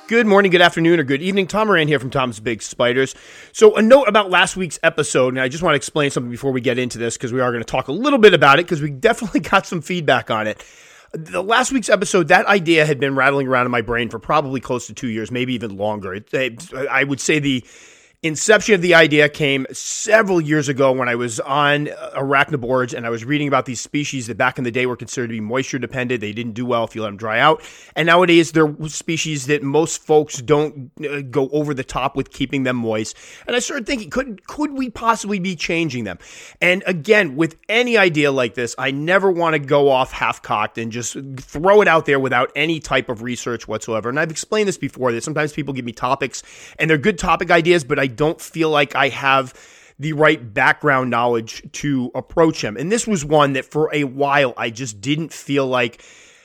Good morning, good afternoon, or good evening. Tom Moran here from Tom's Big Spiders. So a note about last week's episode, and I just want to explain something before we get into this because we are going to talk a little bit about it because we definitely got some feedback on it. The last week's episode, that idea had been rattling around in my brain for probably close to 2 years, maybe even longer. I would say the inception of the idea came several years ago when I was on Arachnoboards and I was reading about these species that back in the day were considered to be moisture dependent. They didn't do well if you let them dry out. And nowadays they're species that most folks don't go over the top with keeping them moist. And I started thinking, could we possibly be changing them? And again, with any idea like this, I never want to go off half-cocked and just throw it out there without any type of research whatsoever. And I've explained this before, that sometimes people give me topics and they're good topic ideas, but I don't feel like I have the right background knowledge to approach him. And this was one that for a while I just didn't feel like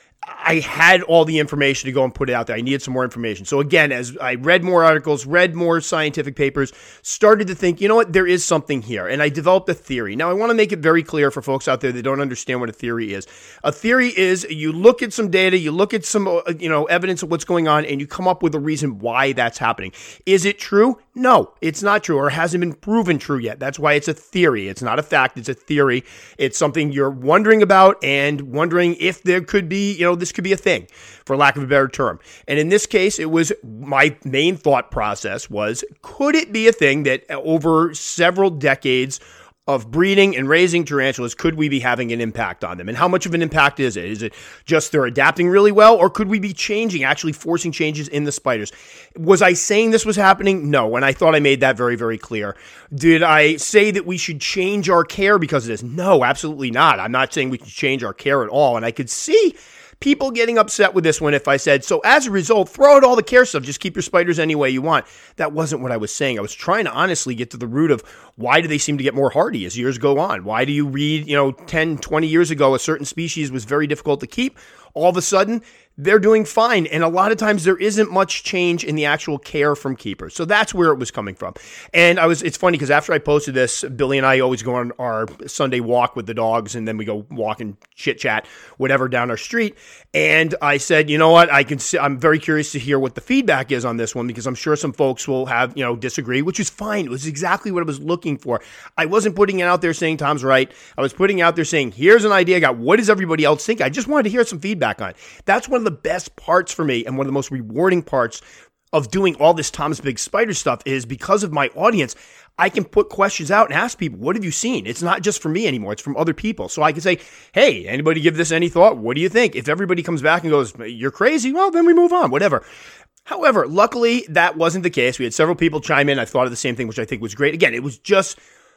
I had all the information to go and put it out there. I needed some more information. So again, as I read more articles, read more scientific papers, started to think, you know what, there is something here. And I developed a theory. Now, I want to make it very clear for folks out there that don't understand what a theory is. A theory is you look at some data, you look at some evidence of what's going on, and you come up with a reason why that's happening. Is it true? No, it's not true, or hasn't been proven true yet. That's why it's a theory. It's not a fact. It's a theory. It's something you're wondering about and wondering if there could be, this could be a thing, for lack of a better term. And in this case, it was my main thought process was, could it be a thing that over several decades of breeding and raising tarantulas, could we be having an impact on them? And how much of an impact is it? Is it just they're adapting really well, or could we be changing, actually forcing changes in the spiders? Was I saying this was happening? No, and I thought I made that very, very clear. Did I say that we should change our care because of this? No, absolutely not. I'm not saying we should change our care at all, and I could see people getting upset with this one if I said, so as a result, throw out all the care stuff, just keep your spiders any way you want. That wasn't what I was saying. I was trying to honestly get to the root of why do they seem to get more hardy as years go on? Why do you read, 10, 20 years ago, a certain species was very difficult to keep? All of a sudden, they're doing fine. And a lot of times there isn't much change in the actual care from keepers. So that's where it was coming from. And it's funny because after I posted this, Billy and I always go on our Sunday walk with the dogs, and then we go walk and chit chat, whatever, down our street. And I said, you know what, I'm very curious to hear what the feedback is on this one, because I'm sure some folks will have, disagree, which is fine. It was exactly what I was looking for. I wasn't putting it out there saying Tom's right. I was putting it out there saying, here's an idea I got. What does everybody else think? I just wanted to hear some feedback on it. That's one of the best parts for me, and one of the most rewarding parts of doing all this Tom's Big Spider stuff is because of my audience, I can put questions out and ask people, what have you seen? It's not just for me anymore. It's from other people. So I can say, hey, anybody give this any thought? What do you think? If everybody comes back and goes, you're crazy, well, then we move on, whatever. However, luckily, that wasn't the case. We had several people chime in. I thought of the same thing, which I think was great. Again, it was just,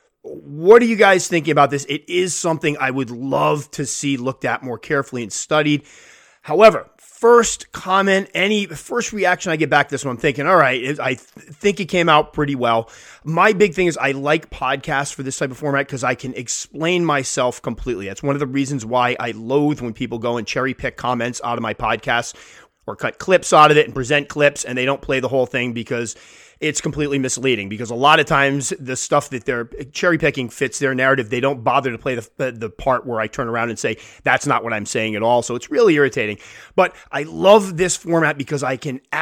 what are you guys thinking about this? It is something I would love to see looked at more carefully and studied. However, first comment, first reaction I get back to this one, I'm thinking, all right, I think it came out pretty well. My big thing is I like podcasts for this type of format because I can explain myself completely. That's one of the reasons why I loathe when people go and cherry pick comments out of my podcast or cut clips out of it and present clips and they don't play the whole thing because it's completely misleading, because a lot of times the stuff that they're cherry picking fits their narrative. They don't bother to play the part where I turn around and say, that's not what I'm saying at all. So it's really irritating. But I love this format because I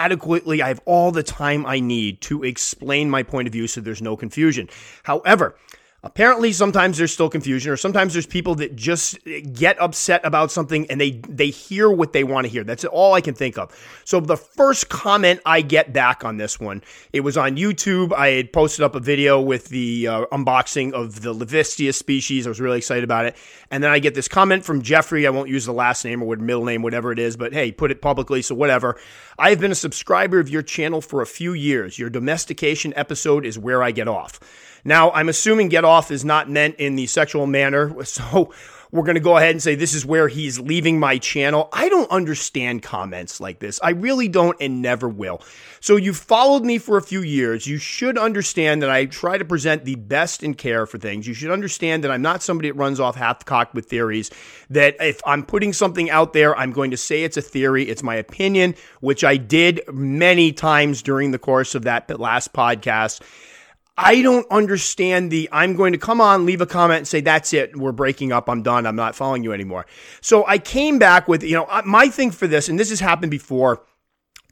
have all the time I need to explain my point of view so there's no confusion. However, apparently, sometimes there's still confusion, or sometimes there's people that just get upset about something and they hear what they want to hear. That's all I can think of. So the first comment I get back on this one, it was on YouTube. I had posted up a video with the unboxing of the Levistia species. I was really excited about it. And then I get this comment from Jeffrey. I won't use the last name or middle name, whatever it is, but hey, put it publicly, so whatever. I've been a subscriber of your channel for a few years. Your domestication episode is where I get off. Now, I'm assuming get off is not meant in the sexual manner, so we're going to go ahead and say this is where he's leaving my channel. I don't understand comments like this. I really don't, and never will. So you've followed me for a few years. You should understand that I try to present the best in care for things. You should understand that I'm not somebody that runs off half-cocked with theories, that if I'm putting something out there, I'm going to say it's a theory. It's my opinion, which I did many times during the course of that last podcast. I don't understand I'm going to come on, leave a comment and say, that's it, we're breaking up, I'm done, I'm not following you anymore. So I came back with, my thing for this, and this has happened before,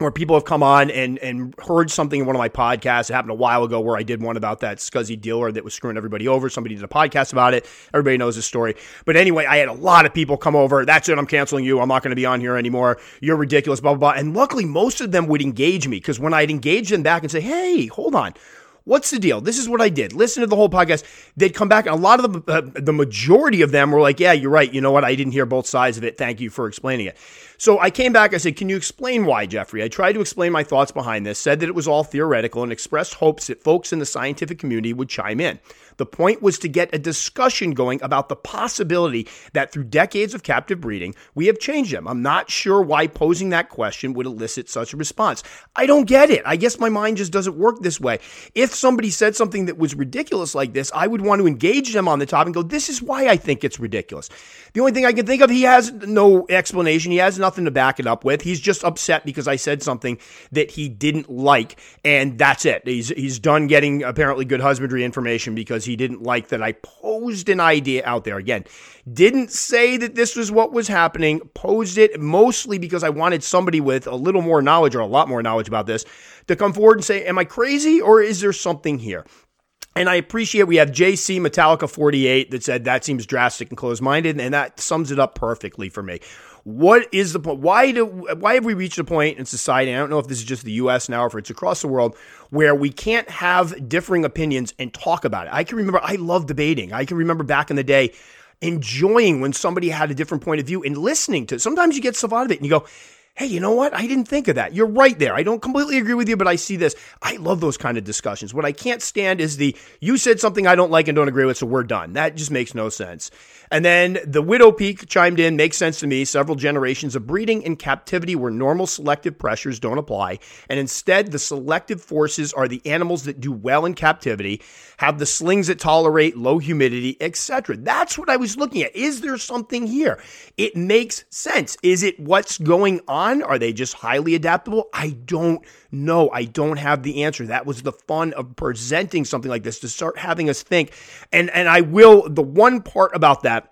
where people have come on and heard something in one of my podcasts. It happened a while ago where I did one about that scuzzy dealer that was screwing everybody over. Somebody did a podcast about it. Everybody knows the story. But anyway, I had a lot of people come over. That's it. I'm canceling you. I'm not going to be on here anymore. You're ridiculous, blah, blah, blah. And luckily, most of them would engage me, because when I'd engage them back and say, hey, hold on. What's the deal? This is what I did. Listen to the whole podcast. They'd come back, and a lot of them, the majority of them were like, yeah, you're right. You know what? I didn't hear both sides of it. Thank you for explaining it. So I came back. I said, can you explain why, Jeffrey? I tried to explain my thoughts behind this, said that it was all theoretical, and expressed hopes that folks in the scientific community would chime in. The point was to get a discussion going about the possibility that through decades of captive breeding, we have changed them. I'm not sure why posing that question would elicit such a response. I don't get it. I guess my mind just doesn't work this way. If somebody said something that was ridiculous like this, I would want to engage them on the topic and go, this is why I think it's ridiculous. The only thing I can think of, he has no explanation. He has nothing to back it up with. He's just upset because I said something that he didn't like, and that's it. He's done getting apparently good husbandry information because he didn't like that I posed an idea out there. Again, didn't say that this was what was happening, posed it mostly because I wanted somebody with a little more knowledge, or a lot more knowledge about this, to come forward and say, am I crazy, or is there something here? And I appreciate we have JC Metallica 48 that said that seems drastic and closed-minded, and that sums it up perfectly for me. What is the point? Why have we reached a point in society, I don't know if this is just the U.S. now or if it's across the world, where we can't have differing opinions and talk about it? I can remember, I love debating. I can remember back in the day enjoying when somebody had a different point of view and listening to it. Sometimes you get stuff out of it and you go, hey, you know what? I didn't think of that. You're right there. I don't completely agree with you, but I see this. I love those kind of discussions. What I can't stand is you said something I don't like and don't agree with, so we're done. That just makes no sense. And then the Widow Peak chimed in, makes sense to me. Several generations of breeding in captivity where normal selective pressures don't apply. And instead, the selective forces are the animals that do well in captivity, have the slings that tolerate low humidity, etc. That's what I was looking at. Is there something here? It makes sense. Is it what's going on? Are they just highly adaptable? I don't know. I don't have the answer. That was the fun of presenting something like this, to start having us think. And I will, the one part about that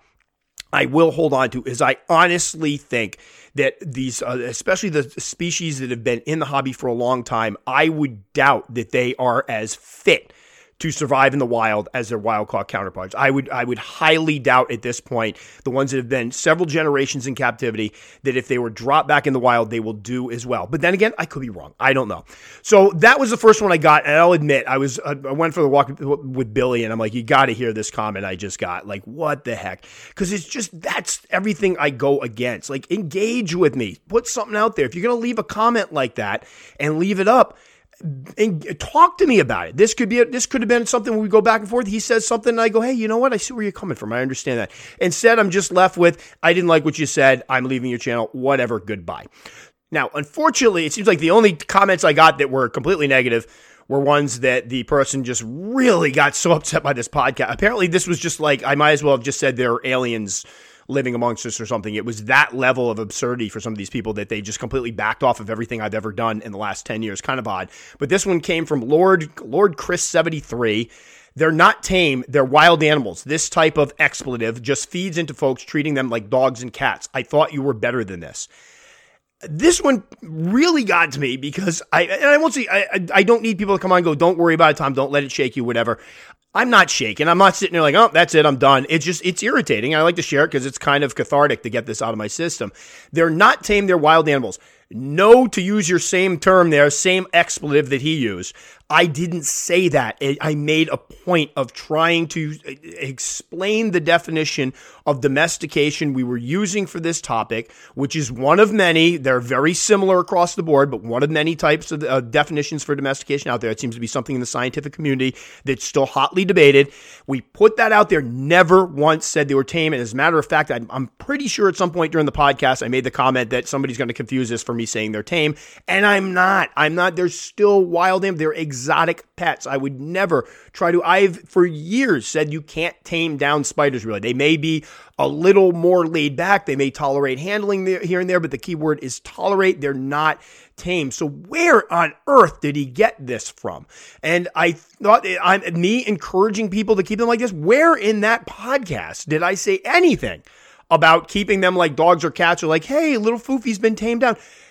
I will hold on to is I honestly think that these, especially the species that have been in the hobby for a long time, I would doubt that they are as fit to survive in the wild as their wild-caught counterparts. I would highly doubt at this point, the ones that have been several generations in captivity, that if they were dropped back in the wild, they will do as well. But then again, I could be wrong. I don't know. So that was the first one I got, and I'll admit, I went for the walk with Billy, and I'm like, you got to hear this comment I just got. Like, what the heck? Because it's just, that's everything I go against. Like, engage with me. Put something out there. If you're going to leave a comment like that and leave it up, and talk to me about it. This could have been something where we go back and forth. He says something and I go, hey, you know what? I see where you're coming from. I understand that. Instead, I'm just left with, I didn't like what you said. I'm leaving your channel. Whatever. Goodbye. Now, unfortunately, it seems like the only comments I got that were completely negative were ones that the person just really got so upset by this podcast. Apparently, this was just like, I might as well have just said there are aliens living amongst us or something. It was that level of absurdity for some of these people that they just completely backed off of everything I've ever done in the last 10 years. Kind of odd. But this one came from Lord Chris 73. They're not tame. They're wild animals. This type of expletive just feeds into folks treating them like dogs and cats. I thought you were better than this. This one really got to me because I won't say, I don't need people to come on and go, don't worry about it, Tom. Don't let it shake you, whatever. I'm not shaking. I'm not sitting there like, oh, that's it. I'm done. It's irritating. I like to share it because it's kind of cathartic to get this out of my system. They're not tame. They're wild animals. No, to use your same term there, same expletive that he used. I didn't say that. I made a point of trying to explain the definition of domestication we were using for this topic, which is one of many. They're very similar across the board, but one of many types of definitions for domestication out there. It seems to be something in the scientific community that's still hotly debated. We put that out there, never once said they were tame. And as a matter of fact, I'm pretty sure at some point during the podcast, I made the comment that somebody's going to confuse this for me saying they're tame. And I'm not. They're still wild animals. They're exotic pets. I would never try to. I've for years said you can't tame down spiders really. They may be a little more laid back. They may tolerate handling here and there, but the key word is tolerate. They're not tame. So where on earth did he get this from? And I thought, me encouraging people to keep them like this, where in that podcast did I say anything about keeping them like dogs or cats, or like, hey, little Foofy's been tamed down?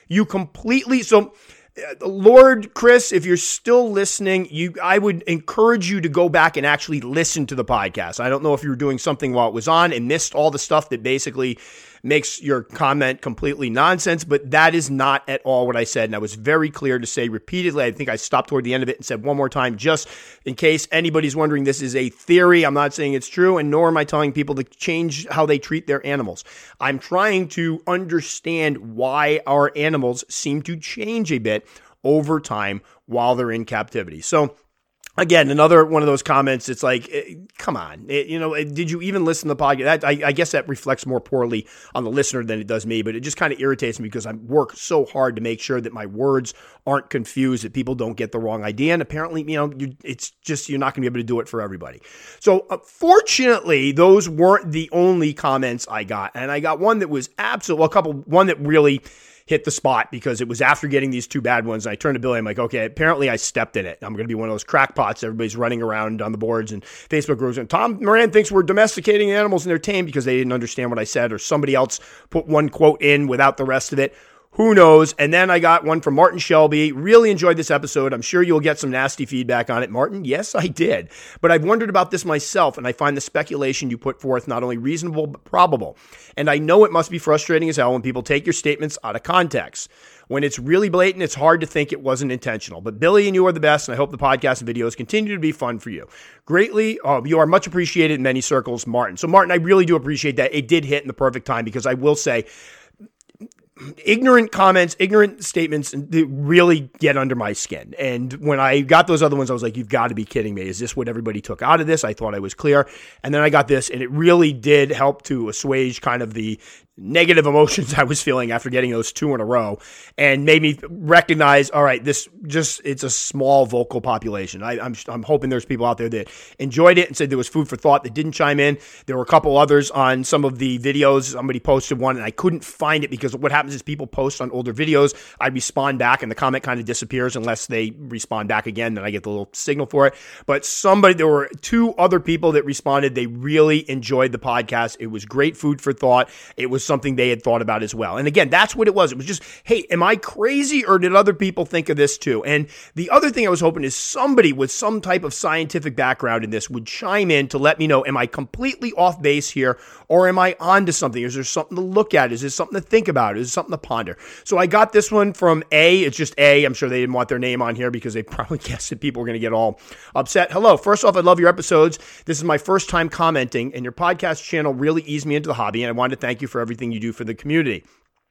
You completely, so Lord Chris, if you're still listening, I would encourage you to go back and actually listen to the podcast. I don't know if you were doing something while it was on and missed all the stuff that basically makes your comment completely nonsense, but that is not at all what I said. And I was very clear to say repeatedly. I think I stopped toward the end of it and said one more time, just in case anybody's wondering, this is a theory. I'm not saying it's true, and nor am I telling people to change how they treat their animals. I'm trying to understand why our animals seem to change a bit over time while they're in captivity. So again, another one of those comments, it's like, come on, did you even listen to the podcast? I guess that reflects more poorly on the listener than it does me, but it just kind of irritates me because I work so hard to make sure that my words aren't confused, that people don't get the wrong idea. And apparently, it's just, you're not going to be able to do it for everybody. So fortunately, those weren't the only comments I got. And I got one that was one that really hit the spot because it was after getting these two bad ones. And I turned to Billy. I'm like, okay, apparently I stepped in it. I'm going to be one of those crackpots. Everybody's running around on the boards and Facebook groups. And Tom Moran thinks we're domesticating animals and they're tame because they didn't understand what I said, or somebody else put one quote in without the rest of it. Who knows? And then I got one from Martin Shelby. Really enjoyed this episode. I'm sure you'll get some nasty feedback on it. Martin, yes, I did. But I've wondered about this myself, and I find the speculation you put forth not only reasonable, but probable. And I know it must be frustrating as hell when people take your statements out of context. When it's really blatant, it's hard to think it wasn't intentional. But Billy and you are the best, and I hope the podcast and videos continue to be fun for you. Greatly, you are much appreciated in many circles, Martin. So Martin, I really do appreciate that. It did hit in the perfect time because I will say, ignorant comments, ignorant statements really get under my skin. And when I got those other ones, I was like, you've got to be kidding me. Is this what everybody took out of this? I thought I was clear. And then I got this, and it really did help to assuage kind of the negative emotions I was feeling after getting those two in a row, and made me recognize, all right, it's a small vocal population. I'm hoping there's people out there that enjoyed it and said there was food for thought that didn't chime in. There were a couple others on some of the videos. Somebody posted one and I couldn't find it because what happens is people post on older videos. I respond back and the comment kind of disappears unless they respond back again. Then I get the little signal for it. But there were two other people that responded. They really enjoyed the podcast. It was great food for thought. It was something they had thought about as well. And again, that's what it was. It was just, hey, am I crazy or did other people think of this too? And the other thing I was hoping is somebody with some type of scientific background in this would chime in to let me know, am I completely off base here or am I onto something? Is there something to look at? Is there something to think about? Is there something to ponder? So I got this one from A. It's just A. I'm sure they didn't want their name on here because they probably guessed that people were going to get all upset. Hello. First off, I love your episodes. This is my first time commenting, and your podcast channel really eased me into the hobby, and I wanted to thank you for everything you do for the community.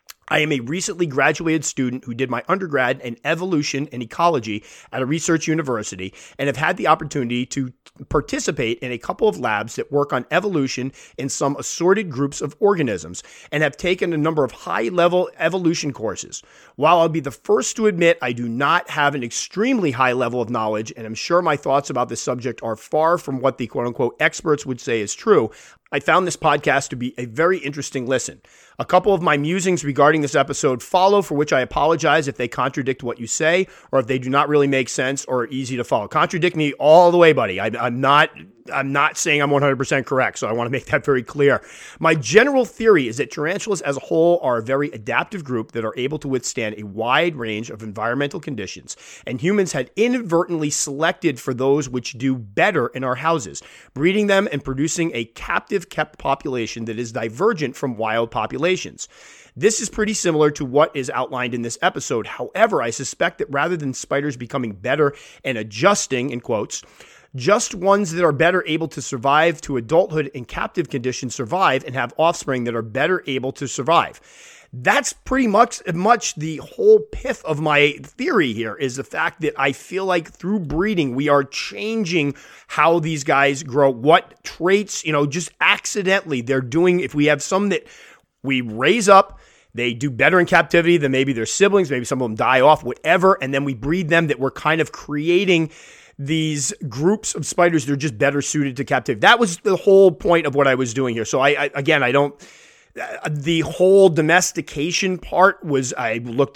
I am a recently graduated student who did my undergrad in evolution and ecology at a research university and have had the opportunity to participate in a couple of labs that work on evolution in some assorted groups of organisms and have taken a number of high-level evolution courses. While I'll be the first to admit I do not have an extremely high level of knowledge, and I'm sure my thoughts about this subject are far from what the quote-unquote experts would say is true, I found this podcast to be a very interesting listen. A couple of my musings regarding this episode follow, for which I apologize if they contradict what you say or if they do not really make sense or are easy to follow. Contradict me all the way, buddy. I'm not saying I'm 100% correct, so I want to make that very clear. My general theory is that tarantulas as a whole are a very adaptive group that are able to withstand a wide range of environmental conditions, and humans had inadvertently selected for those which do better in our houses, breeding them and producing a captive-kept population that is divergent from wild populations. This is pretty similar to what is outlined in this episode. However, I suspect that rather than spiders becoming better and adjusting, in quotes, just ones that are better able to survive to adulthood in captive conditions survive and have offspring that are better able to survive. That's pretty much the whole pith of my theory here, is the fact that I feel like through breeding, we are changing how these guys grow, what traits, just accidentally they're doing. If we have some that we raise up, they do better in captivity than maybe their siblings, maybe some of them die off, whatever, and then we breed them, that we're kind of creating these groups of spiders that are just better suited to captivity. That was the whole point of what I was doing here. So I don't The whole domestication part was, I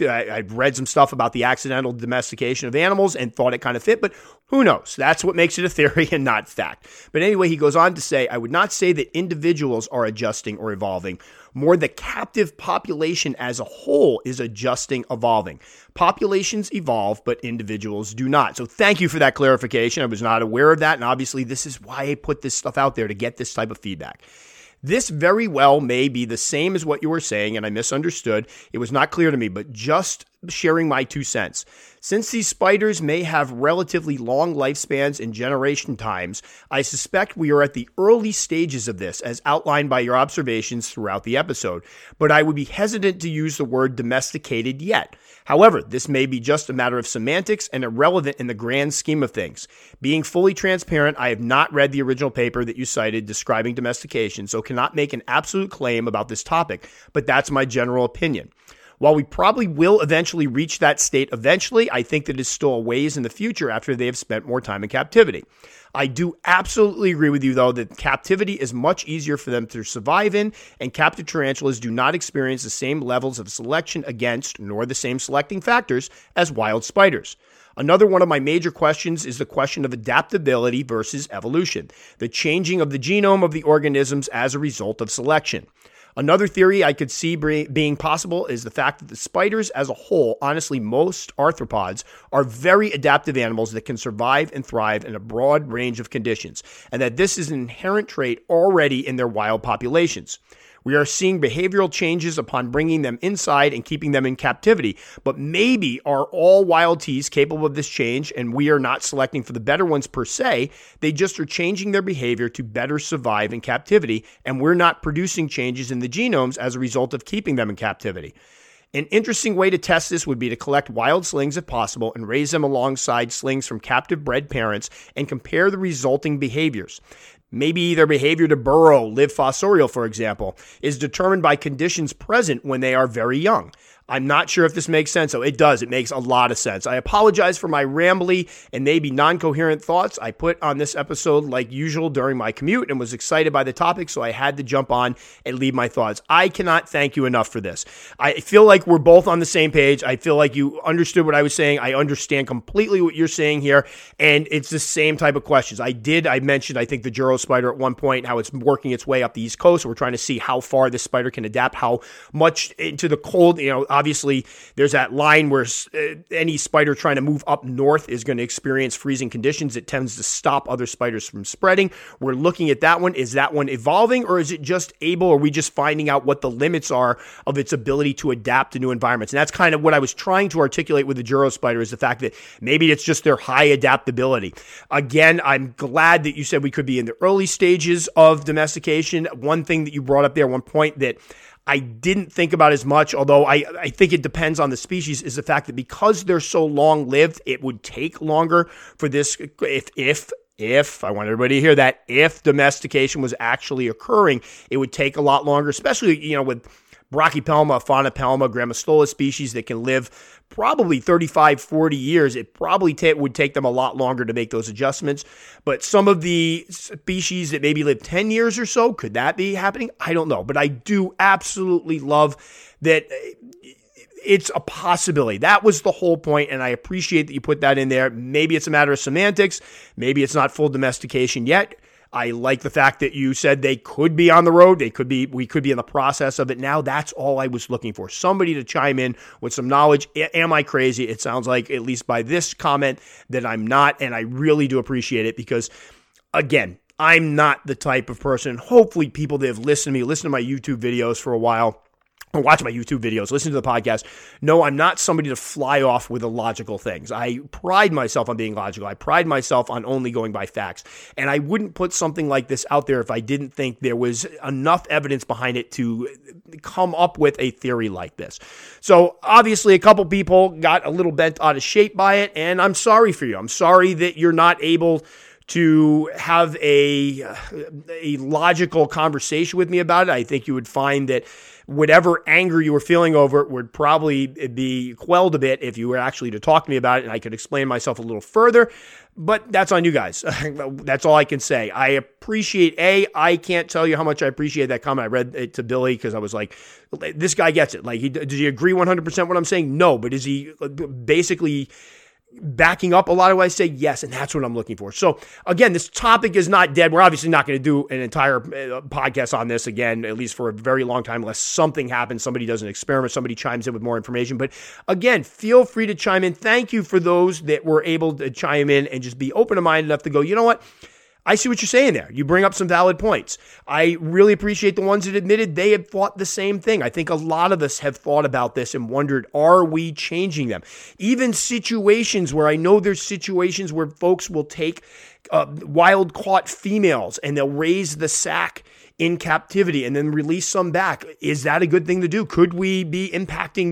read some stuff about the accidental domestication of animals and thought it kind of fit, but who knows? That's what makes it a theory and not fact. But anyway, he goes on to say, I would not say that individuals are adjusting or evolving. More, the captive population as a whole is adjusting, evolving. Populations evolve, but individuals do not. So thank you for that clarification. I was not aware of that, and obviously this is why I put this stuff out there, to get this type of feedback. This very well may be the same as what you were saying, and I misunderstood. It was not clear to me, but just sharing my 2 cents. Since these spiders may have relatively long lifespans and generation times, I suspect we are at the early stages of this, as outlined by your observations throughout the episode, but I would be hesitant to use the word domesticated yet. However, this may be just a matter of semantics and irrelevant in the grand scheme of things. Being fully transparent, I have not read the original paper that you cited describing domestication, so cannot make an absolute claim about this topic, but that's my general opinion. While we probably will eventually reach that state eventually, I think that it's still a ways in the future after they have spent more time in captivity. I do absolutely agree with you, though, that captivity is much easier for them to survive in, and captive tarantulas do not experience the same levels of selection against, nor the same selecting factors, as wild spiders. Another one of my major questions is the question of adaptability versus evolution, the changing of the genome of the organisms as a result of selection. Another theory I could see being possible is the fact that the spiders as a whole, honestly most arthropods, are very adaptive animals that can survive and thrive in a broad range of conditions, and that this is an inherent trait already in their wild populations. We are seeing behavioral changes upon bringing them inside and keeping them in captivity, but maybe are all wild teas capable of this change, and we are not selecting for the better ones per se. They just are changing their behavior to better survive in captivity, and we're not producing changes in the genomes as a result of keeping them in captivity. An interesting way to test this would be to collect wild slings if possible and raise them alongside slings from captive bred parents and compare the resulting behaviors. Maybe their behavior to burrow, live fossorial, for example, is determined by conditions present when they are very young. I'm not sure if this makes sense. So it does. It makes a lot of sense. I apologize for my rambly and maybe non-coherent thoughts I put on this episode like usual during my commute and was excited by the topic, so I had to jump on and leave my thoughts. I cannot thank you enough for this. I feel like we're both on the same page. I feel like you understood what I was saying. I understand completely what you're saying here, and it's the same type of questions. I mentioned, I think, the Juro spider at one point, how it's working its way up the East Coast. So we're trying to see how far this spider can adapt, how much into the cold, obviously, there's that line where any spider trying to move up north is going to experience freezing conditions. It tends to stop other spiders from spreading. We're looking at that one. Is that one evolving, or is it just able? Are we just finding out what the limits are of its ability to adapt to new environments? And that's kind of what I was trying to articulate with the Juro spider, is the fact that maybe it's just their high adaptability. Again, I'm glad that you said we could be in the early stages of domestication. One thing that you brought up there, one point that I didn't think about as much, although I think it depends on the species, is the fact that because they're so long-lived, it would take longer for this, if I want everybody to hear that, if domestication was actually occurring, it would take a lot longer, especially, with Brachypelma, Faunopelma, Grammostola species that can live probably 35, 40 years. It probably would take them a lot longer to make those adjustments. But some of the species that maybe live 10 years or so, could that be happening? I don't know. But I do absolutely love that it's a possibility. That was the whole point, and I appreciate that you put that in there. Maybe it's a matter of semantics. Maybe it's not full domestication yet. I like the fact that you said they could be on the road. We could be in the process of it now. That's all I was looking for. Somebody to chime in with some knowledge. Am I crazy? It sounds like, at least by this comment, that I'm not, and I really do appreciate it because, again, I'm not the type of person, hopefully people that have listened to my YouTube videos for a while, or watch my YouTube videos, listen to the podcast. No, I'm not somebody to fly off with illogical things. I pride myself on being logical. I pride myself on only going by facts. And I wouldn't put something like this out there if I didn't think there was enough evidence behind it to come up with a theory like this. So obviously a couple people got a little bent out of shape by it, and I'm sorry for you. I'm sorry that you're not able to have a logical conversation with me about it. I think you would find that whatever anger you were feeling over it would probably be quelled a bit if you were actually to talk to me about it and I could explain myself a little further. But that's on you guys. That's all I can say. I appreciate, I can't tell you how much I appreciate that comment. I read it to Billy because I was like, this guy gets it. Like, does he agree 100% what I'm saying? No, but is he basically backing up a lot of what I say? Yes, and that's what I'm looking for. So again, this topic is not dead. We're obviously not going to do an entire podcast on this again, at least for a very long time, unless something happens, somebody does an experiment, somebody chimes in with more information. But again, feel free to chime in. Thank you for those that were able to chime in and just be open-minded enough to go, you know what? I see what you're saying there. You bring up some valid points. I really appreciate the ones that admitted they had thought the same thing. I think a lot of us have thought about this and wondered, are we changing them? Even situations where I know there's situations where folks will take wild caught females and they'll raise the sack in captivity and then release some back. Is that a good thing to do? Could we be impacting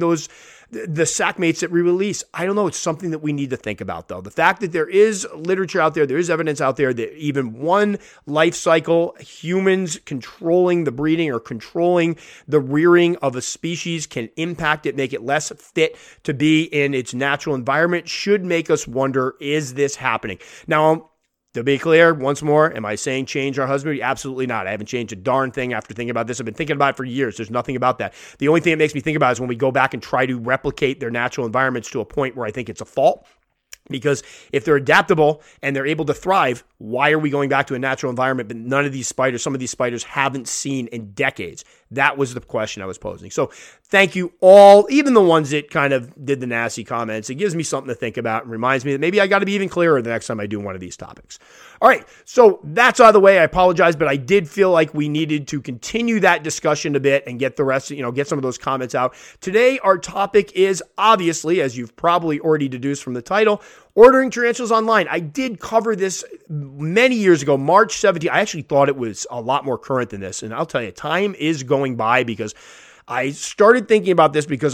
the sack mates that we release? I don't know. It's something that we need to think about, though. The fact that there is literature out there, there is evidence out there that even one life cycle, humans controlling the breeding or controlling the rearing of a species can impact it, make it less fit to be in its natural environment, should make us wonder, is this happening? Now, to be clear, once more, am I saying change our husbandry? Absolutely not. I haven't changed a darn thing after thinking about this. I've been thinking about it for years. There's nothing about that. The only thing that makes me think about it is when we go back and try to replicate their natural environments to a point where I think it's a fault. Because if they're adaptable and they're able to thrive, why are we going back to a natural environment? But none of these spiders, some of these spiders haven't seen in decades. That was the question I was posing. So thank you all, even the ones that kind of did the nasty comments. It gives me something to think about and reminds me that maybe I got to be even clearer the next time I do one of these topics. All right, so that's out of the way. I apologize, but I did feel like we needed to continue that discussion a bit and get the rest, get some of those comments out. Today, our topic is obviously, as you've probably already deduced from the title, ordering tarantulas online. I did cover this many years ago, March 17th. I actually thought it was a lot more current than this. And I'll tell you, time is going by because I started thinking about this because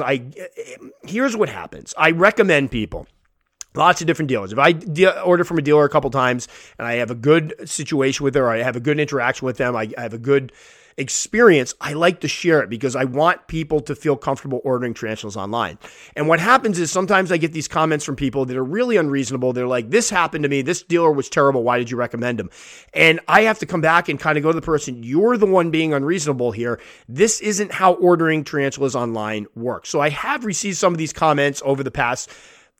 here's what happens. I recommend people. Lots of different dealers. If I order from a dealer a couple times and I have a good situation with her, or I have a good interaction with them, I have a good experience, I like to share it because I want people to feel comfortable ordering tarantulas online. And what happens is sometimes I get these comments from people that are really unreasonable. They're like, this happened to me. This dealer was terrible. Why did you recommend him? And I have to come back and kind of go to the person, you're the one being unreasonable here. This isn't how ordering tarantulas online works. So I have received some of these comments over the past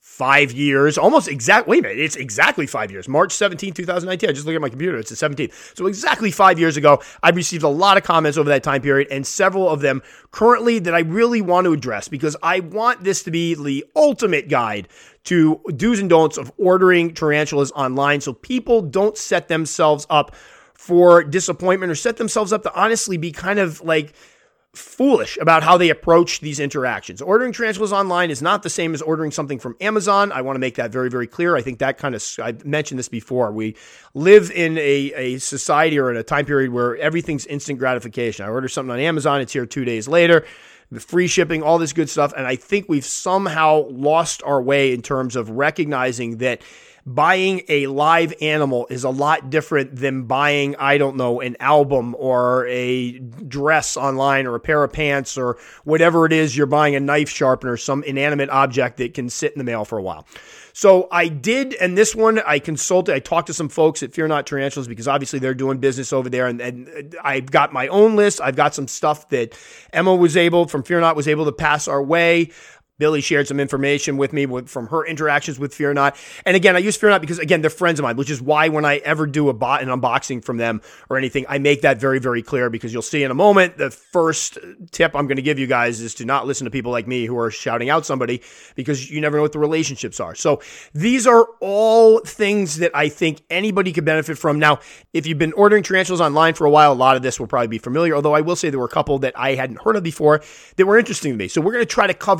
5 years, it's exactly 5 years. March 17, 2019. I just looked at my computer. It's the 17th. So exactly 5 years ago, I received a lot of comments over that time period and several of them currently that I really want to address because I want this to be the ultimate guide to do's and don'ts of ordering tarantulas online so people don't set themselves up for disappointment or set themselves up to honestly be kind of like foolish about how they approach these interactions. Ordering tarantulas online is not the same as ordering something from Amazon. I want to make that very, very clear. I think that I've mentioned this before. We live in a society or in a time period where everything's instant gratification. I order something on Amazon, it's here 2 days later, the free shipping, all this good stuff. And I think we've somehow lost our way in terms of recognizing that buying a live animal is a lot different than buying, an album or a dress online or a pair of pants or whatever it is. You're buying a knife sharpener, some inanimate object that can sit in the mail for a while. So I did, and this one I talked to some folks at Fear Not Tarantulas because obviously they're doing business over there, and I've got my own list. I've got some stuff that Emma from Fear Not was able to pass our way. Billy shared some information with me from her interactions with Fear Not. And again, I use Fear Not because, again, they're friends of mine, which is why when I ever do an unboxing from them or anything, I make that very, very clear because you'll see in a moment, the first tip I'm going to give you guys is to not listen to people like me who are shouting out somebody because you never know what the relationships are. So these are all things that I think anybody could benefit from. Now, if you've been ordering tarantulas online for a while, a lot of this will probably be familiar, although I will say there were a couple that I hadn't heard of before that were interesting to me. So we're going to try to cover everything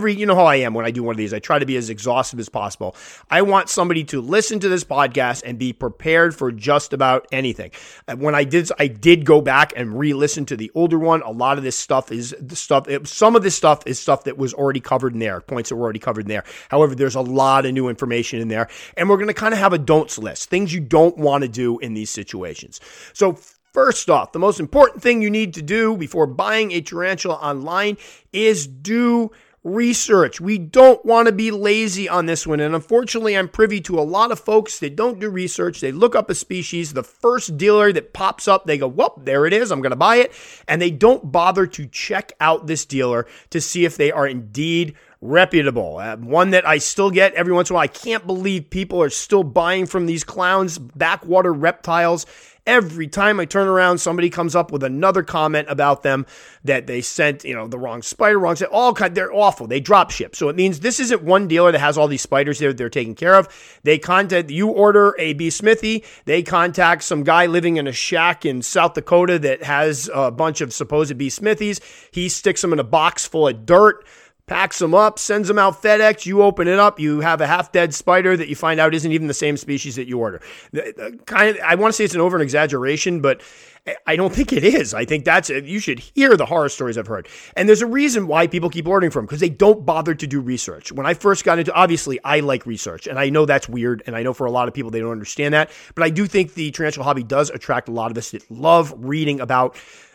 you know how I am when I do one of these. I try to be as exhaustive as possible. I want somebody to listen to this podcast and be prepared for just about anything. When I did go back and re-listen to the older one. A lot of this stuff is some of this stuff is stuff that was already covered in there, points that were already covered in there. However, there's a lot of new information in there, and we're going to kind of have a don'ts list, things you don't want to do in these situations. So first off, the most important thing you need to do before buying a tarantula online is do research. We don't want to be lazy on this one. And unfortunately, I'm privy to a lot of folks that don't do research. They look up a species, the first dealer that pops up, they go, well, there it is, I'm going to buy it. And they don't bother to check out this dealer to see if they are indeed reputable. One that I still get every once in a while. I can't believe people are still buying from these clowns, backwater reptiles. Every time I turn around, somebody comes up with another comment about them that they sent, the wrong spider, they're awful. They drop ship. So it means this isn't one dealer that has all these spiders there they're taking care of. You order a B. Smithy, they contact some guy living in a shack in South Dakota that has a bunch of supposed B. Smithies. He sticks them in a box full of dirt, packs them up, sends them out FedEx. You open it up, you have a half-dead spider that you find out isn't even the same species that you order. I want to say it's an over-exaggeration, but I don't think it is. I think you should hear the horror stories I've heard. And there's a reason why people keep ordering from them, because they don't bother to do research. When I first got into, obviously, I like research, and I know that's weird, and I know for a lot of people they don't understand that, but I do think the tarantula hobby does attract a lot of us that love reading about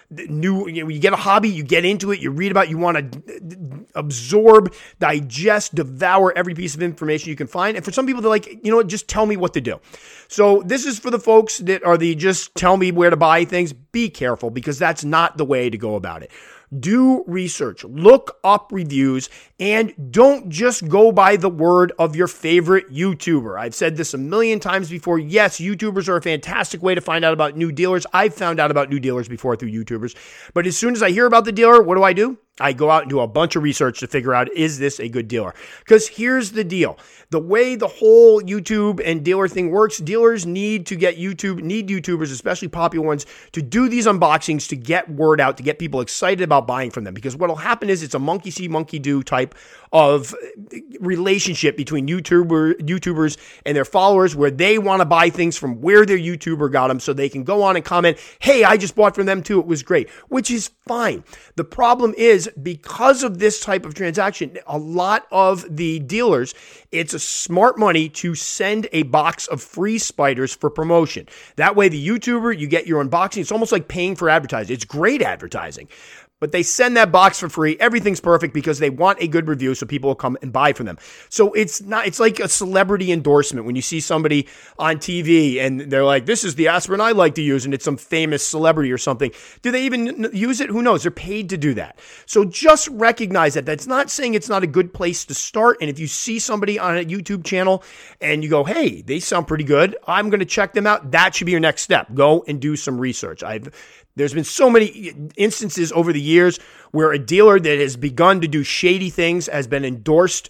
you get a hobby, you get into it, you read about it, you want to absorb, digest, devour every piece of information you can find. And for some people, they're like, just tell me what to do. So this is for the folks that are just tell me where to buy things. Be careful, because that's not the way to go about it. Do research, look up reviews, and don't just go by the word of your favorite YouTuber. I've said this a million times before. Yes, YouTubers are a fantastic way to find out about new dealers. I've found out about new dealers before through YouTubers. But as soon as I hear about the dealer, what do? I go out and do a bunch of research to figure out, is this a good dealer? Because here's the deal. The way the whole YouTube and dealer thing works, dealers need YouTubers, especially popular ones, to do these unboxings to get word out, to get people excited about buying from them. Because what will happen is it's a monkey see, monkey do type of relationship between YouTubers and their followers, where they want to buy things from where their YouTuber got them so they can go on and comment, hey, I just bought from them too, it was great, which is fine. The problem is, because of this type of transaction, a lot of the dealers, it's a smart money to send a box of free spiders for promotion. That way, the YouTuber, you get your unboxing. It's almost like paying for advertising. It's great advertising. But they send that box for free. Everything's perfect because they want a good review so people will come and buy from them. So it's like a celebrity endorsement when you see somebody on TV and they're like, this is the aspirin I like to use, and it's some famous celebrity or something. Do they even use it? Who knows? They're paid to do that. So just recognize that. That's not saying it's not a good place to start. And if you see somebody on a YouTube channel and you go, hey, they sound pretty good, I'm going to check them out, that should be your next step. Go and do some research. There's been so many instances over the years where a dealer that has begun to do shady things has been endorsed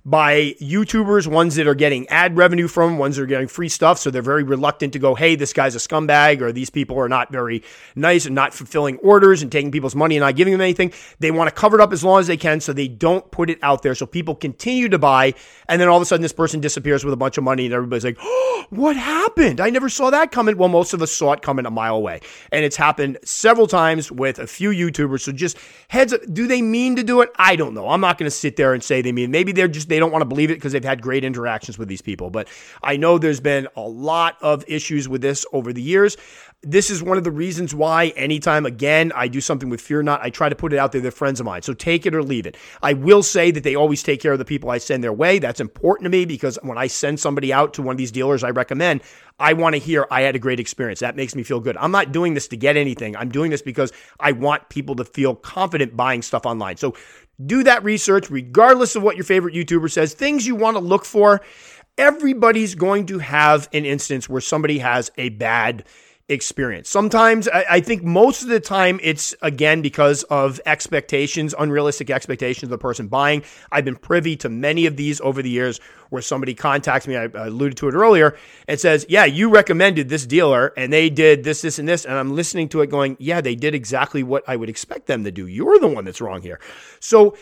by YouTubers, ones that are getting ad revenue from, ones that are getting free stuff. So they're very reluctant to go, hey, this guy's a scumbag, or these people are not very nice and not fulfilling orders and taking people's money and not giving them anything. They want to cover it up as long as they can so they don't put it out there. So people continue to buy. And then all of a sudden this person disappears with a bunch of money and everybody's like, oh, what happened? I never saw that coming. Well, most of us saw it coming a mile away. And it's happened several times with a few YouTubers. So just heads up, do they mean to do it? I don't know. I'm not going to sit there and say they mean. Maybe they don't want to believe it because they've had great interactions with these people. But I know there's been a lot of issues with this over the years. This is one of the reasons why anytime, again, I do something with Fear Not, I try to put it out there. They're friends of mine. So take it or leave it. I will say that they always take care of the people I send their way. That's important to me because when I send somebody out to one of these dealers I recommend, I want to hear I had a great experience. That makes me feel good. I'm not doing this to get anything. I'm doing this because I want people to feel confident buying stuff online. So do that research regardless of what your favorite YouTuber says. Things you want to look for. Everybody's going to have an instance where somebody has a bad experience. Sometimes, I think most of the time, it's, again, because of expectations, unrealistic expectations of the person buying. I've been privy to many of these over the years where somebody contacts me, I alluded to it earlier, and says, yeah, you recommended this dealer, and they did this, this, and this, and I'm listening to it going, yeah, they did exactly what I would expect them to do. You're the one that's wrong here. So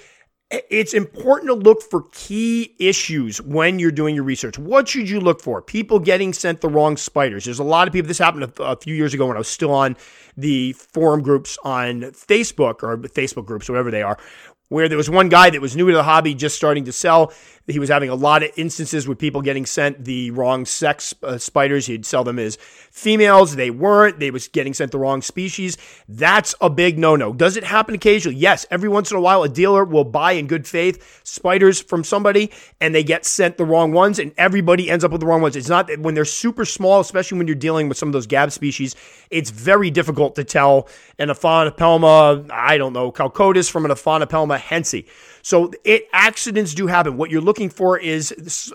It's important to look for key issues when you're doing your research. What should you look for? People getting sent the wrong spiders. There's a lot of people. This happened a few years ago when I was still on the forum groups on Facebook, or Facebook groups, whatever they are, where there was one guy that was new to the hobby, just starting to sell. He was having a lot of instances with people getting sent the wrong sex spiders. He'd sell them as females. They weren't. They was getting sent the wrong species. That's a big no-no. Does it happen occasionally? Yes. Every once in a while, a dealer will buy in good faith spiders from somebody, and they get sent the wrong ones, and everybody ends up with the wrong ones. It's not that when they're super small, especially when you're dealing with some of those gab species, it's very difficult to tell an Aphanopelma, Calcotus from an Aphanopelma hensi. So accidents do happen. What you're looking for is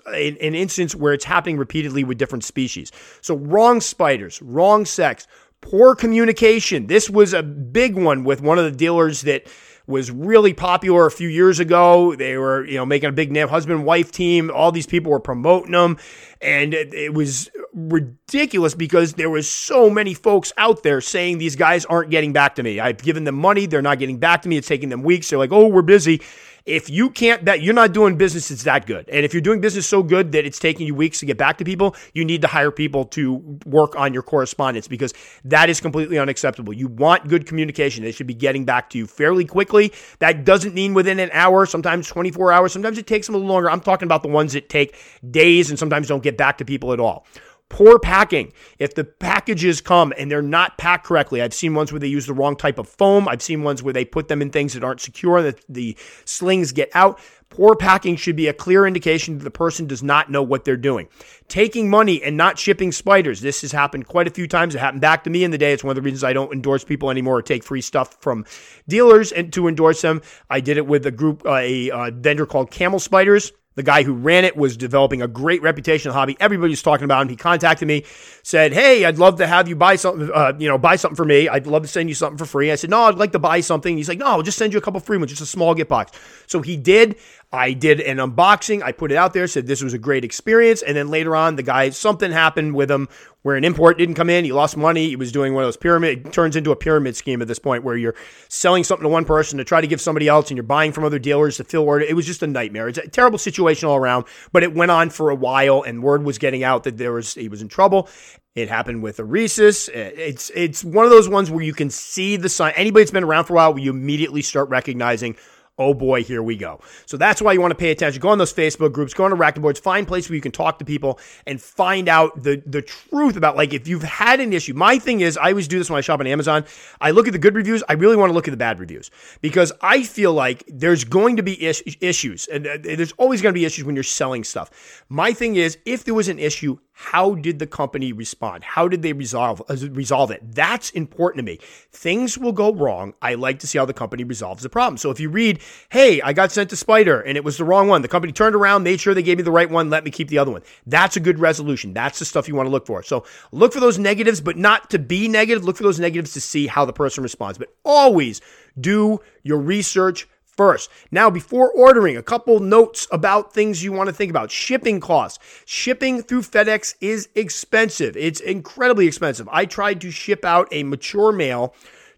an instance where it's happening repeatedly with different species. So wrong spiders, wrong sex, poor communication. This was a big one with one of the dealers that was really popular a few years ago. They were, making a big name, husband-wife team. All these people were promoting them. And it was ridiculous because there was so many folks out there saying these guys aren't getting back to me. I've given them money. They're not getting back to me. It's taking them weeks. They're like, oh, we're busy. If you can't, that you're not doing business, it's that good. And if you're doing business so good that it's taking you weeks to get back to people, you need to hire people to work on your correspondence, because that is completely unacceptable. You want good communication. They should be getting back to you fairly quickly. That doesn't mean within an hour, sometimes 24 hours. Sometimes it takes them a little longer. I'm talking about the ones that take days and sometimes don't get back to people at all. Poor packing. If the packages come and they're not packed correctly, I've seen ones where they use the wrong type of foam. I've seen ones where they put them in things that aren't secure, that the slings get out. Poor packing should be a clear indication that the person does not know what they're doing. Taking money and not shipping spiders. This has happened quite a few times. It happened back to me in the day. It's one of the reasons I don't endorse people anymore or take free stuff from dealers and to endorse them. I did it with a group, a vendor called Camel Spiders. The guy who ran it was developing a great reputation in the hobby. Everybody was talking about him. He contacted me, said, hey, I'd love to have you buy something, buy something for me. I'd love to send you something for free. I said, no, I'd like to buy something. He's like, no, I'll just send you a couple free ones, just a small gift box. So he did. I did an unboxing. I put it out there, said this was a great experience. And then later on, the guy, something happened with him where an import didn't come in. He lost money. He was doing one of those pyramid. It turns into a pyramid scheme at this point where you're selling something to one person to try to give somebody else, and you're buying from other dealers to fill order. It was just a nightmare. It's a terrible situation all around, but it went on for a while, and word was getting out that he was in trouble. It happened with Aresis. It's one of those ones where you can see the sign. Anybody that's been around for a while, where you immediately start recognizing, oh boy, here we go. So that's why you want to pay attention. Go on those Facebook groups, go on Arachnoboards, boards, find places where you can talk to people and find out the truth about, like, if you've had an issue. My thing is, I always do this when I shop on Amazon. I look at the good reviews. I really want to look at the bad reviews, because I feel like there's going to be issues, and there's always going to be issues when you're selling stuff. My thing is, if there was an issue, how did the company respond? How did they resolve it? That's important to me. Things will go wrong. I like to see how the company resolves the problem. So if you read, hey, I got sent a spider and it was the wrong one. The company turned around, made sure they gave me the right one, let me keep the other one. That's a good resolution. That's the stuff you want to look for. So look for those negatives, but not to be negative. Look for those negatives to see how the person responds. But always do your research first. Now, before ordering, a couple notes about things you want to think about. Shipping costs. Shipping through FedEx is expensive. It's incredibly expensive. I tried to ship out a mature male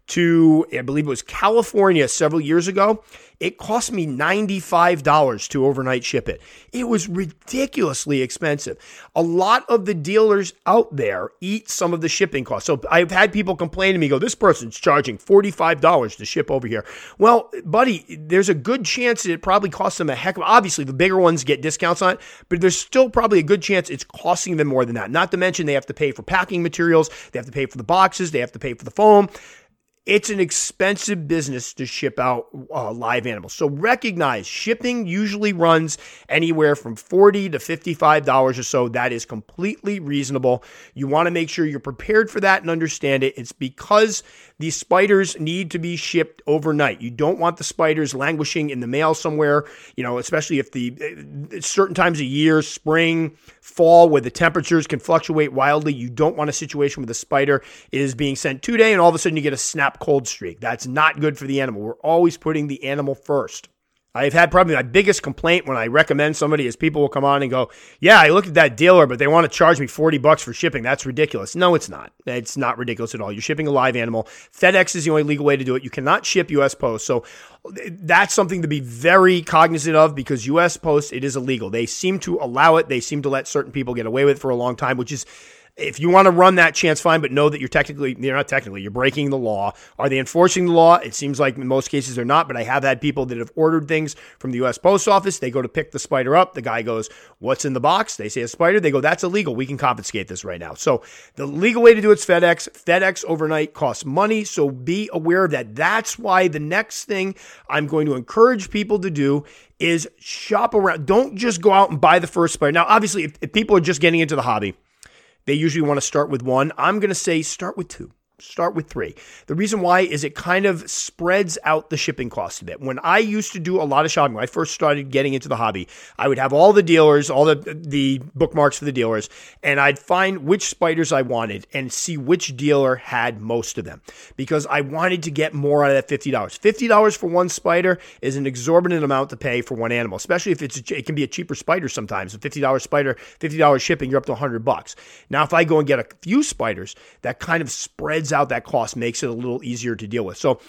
to, I believe it was California several years ago. It cost me $95 to overnight ship it. It was ridiculously expensive. A lot of the dealers out there eat some of the shipping costs. So I've had people complain to me, go, this person's charging $45 to ship over here. Well, buddy, there's a good chance that it probably costs them a heck of, obviously the bigger ones get discounts on it, but there's still probably a good chance it's costing them more than that. Not to mention they have to pay for packing materials, they have to pay for the boxes, they have to pay for the foam. It's an expensive business to ship out live animals. So recognize shipping usually runs anywhere from $40 to $55 or so. That is completely reasonable. You want to make sure you're prepared for that and understand it. It's because these spiders need to be shipped overnight. You don't want the spiders languishing in the mail somewhere, especially if the certain times of year, spring, fall, where the temperatures can fluctuate wildly. You don't want a situation where the spider is being sent today and all of a sudden you get a snap cold streak. That's not good for the animal. We're always putting the animal first. I've had probably my biggest complaint when I recommend somebody is people will come on and go, yeah, I looked at that dealer, but they want to charge me $40 for shipping. That's ridiculous. No, it's not. It's not ridiculous at all. You're shipping a live animal. FedEx is the only legal way to do it. You cannot ship U.S. Post. So that's something to be very cognizant of because U.S. Post, it is illegal. They seem to allow it. They seem to let certain people get away with it for a long time, which is, if you want to run that chance, fine, but know that you're breaking the law. Are they enforcing the law? It seems like in most cases they're not, but I have had people that have ordered things from the U.S. Post Office. They go to pick the spider up. The guy goes, what's in the box? They say a spider. They go, that's illegal. We can confiscate this right now. So the legal way to do it's FedEx. FedEx overnight costs money, so be aware of that. That's why the next thing I'm going to encourage people to do is shop around. Don't just go out and buy the first spider. Now, obviously, if people are just getting into the hobby, they usually want to start with one. I'm going to say start with two. Start with three. The reason why is it kind of spreads out the shipping cost a bit. When I used to do a lot of shopping, when I first started getting into the hobby, I would have all the dealers, all the bookmarks for the dealers, and I'd find which spiders I wanted and see which dealer had most of them because I wanted to get more out of that $50. $50 for one spider is an exorbitant amount to pay for one animal, especially if it can be a cheaper spider sometimes. A $50 spider, $50 shipping, you're up to $100. Now, if I go and get a few spiders, that kind of spreads out that cost, makes it a little easier to deal with. So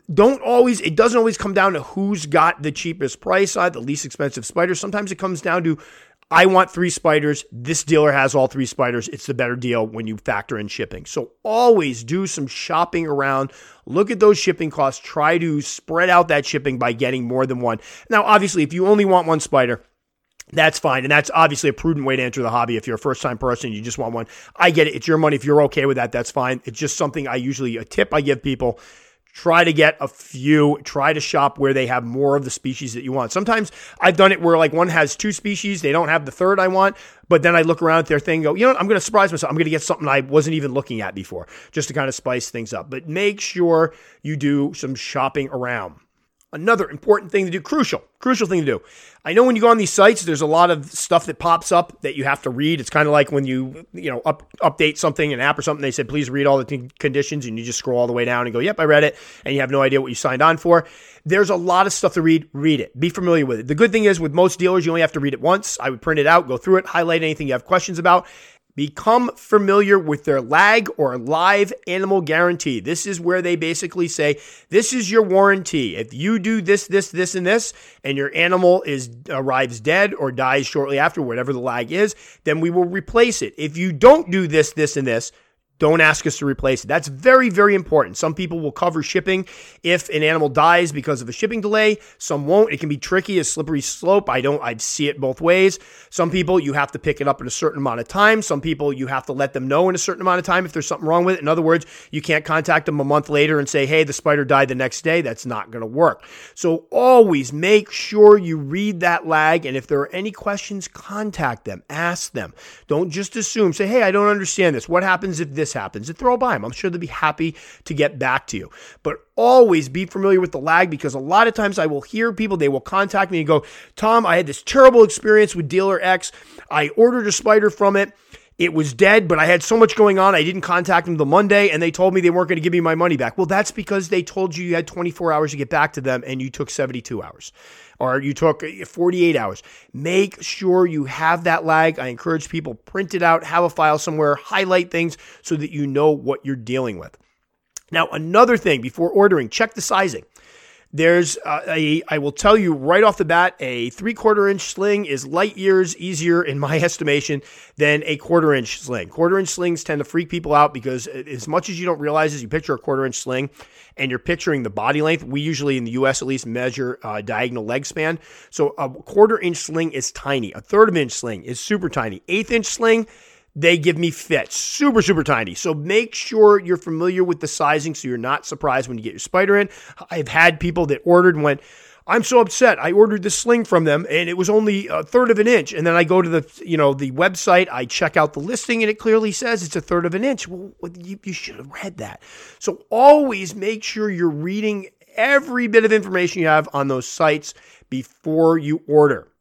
it doesn't always come down to who's got the cheapest price side, the least expensive spider. Sometimes it comes down to, I want 3 spiders. This dealer has all 3 spiders. It's the better deal when you factor in shipping. So always do some shopping around. Look at those shipping costs. Try to spread out that shipping by getting more than one. Now, obviously, if you only want one spider, that's fine. And that's obviously a prudent way to enter the hobby. If you're a first-time person, you just want one. I get it. It's your money. If you're okay with that, that's fine. It's just something a tip I give people. Try to get a few. Try to shop where they have more of the species that you want. Sometimes I've done it where like one has 2 species. They don't have the third I want. But then I look around at their thing and go, you know what? I'm going to surprise myself. I'm going to get something I wasn't even looking at before just to kind of spice things up. But make sure you do some shopping around. Another important thing to do, crucial thing to do. I know when you go on these sites, there's a lot of stuff that pops up that you have to read. It's kind of like when you update something, an app or something, they said, please read all the conditions, and you just scroll all the way down and go, yep, I read it, and you have no idea what you signed on for. There's a lot of stuff to read. Read it. Be familiar with it. The good thing is with most dealers, you only have to read it once. I would print it out, go through it, highlight anything you have questions about. Become familiar with their lag or live animal guarantee. This is where they basically say, this is your warranty. If you do this, and this, and your animal arrives dead or dies shortly after, whatever the lag is, then we will replace it. If you don't do this, and this, don't ask us to replace it. That's very, very important. Some people will cover shipping if an animal dies because of a shipping delay. Some won't. It can be tricky, a slippery slope. I'd see it both ways. Some people, you have to pick it up in a certain amount of time. Some people, you have to let them know in a certain amount of time if there's something wrong with it. In other words, you can't contact them a month later and say, hey, the spider died the next day. That's not going to work. So always make sure you read that lag. And if there are any questions, contact them. Ask them. Don't just assume. Say, hey, I don't understand this. What happens if this happens? And throw by them. I'm sure they'll be happy to get back to you. But always be familiar with the lag, because a lot of times I will hear people, they will contact me and go, Tom, I had this terrible experience with dealer X. I ordered a spider from it. It was dead, but I had so much going on. I didn't contact them the Monday, and they told me they weren't going to give me my money back. Well, that's because they told you had 24 hours to get back to them, and you took 72 hours. Or you took 48 hours. Make sure you have that lag. I encourage people, print it out, have a file somewhere, highlight things so that you know what you're dealing with. Now, another thing before ordering, check the sizing. There's I will tell you right off the bat, a 3/4 inch sling is light years easier in my estimation than a 1/4 inch sling. 1/4 inch slings tend to freak people out because as much as you don't realize is you picture a 1/4 inch sling and you're picturing the body length. We usually in the US at least measure diagonal leg span. So a 1/4 inch sling is tiny. A 1/3 inch sling is super tiny. 1/8 inch sling, they give me fits. Super, super tiny. So make sure you're familiar with the sizing so you're not surprised when you get your spider in. I've had people that ordered and went, I'm so upset. I ordered this sling from them and it was only 1/3 of an inch. And then I go to the website, I check out the listing and it clearly says it's 1/3 of an inch. Well, you should have read that. So always make sure you're reading every bit of information you have on those sites before you order.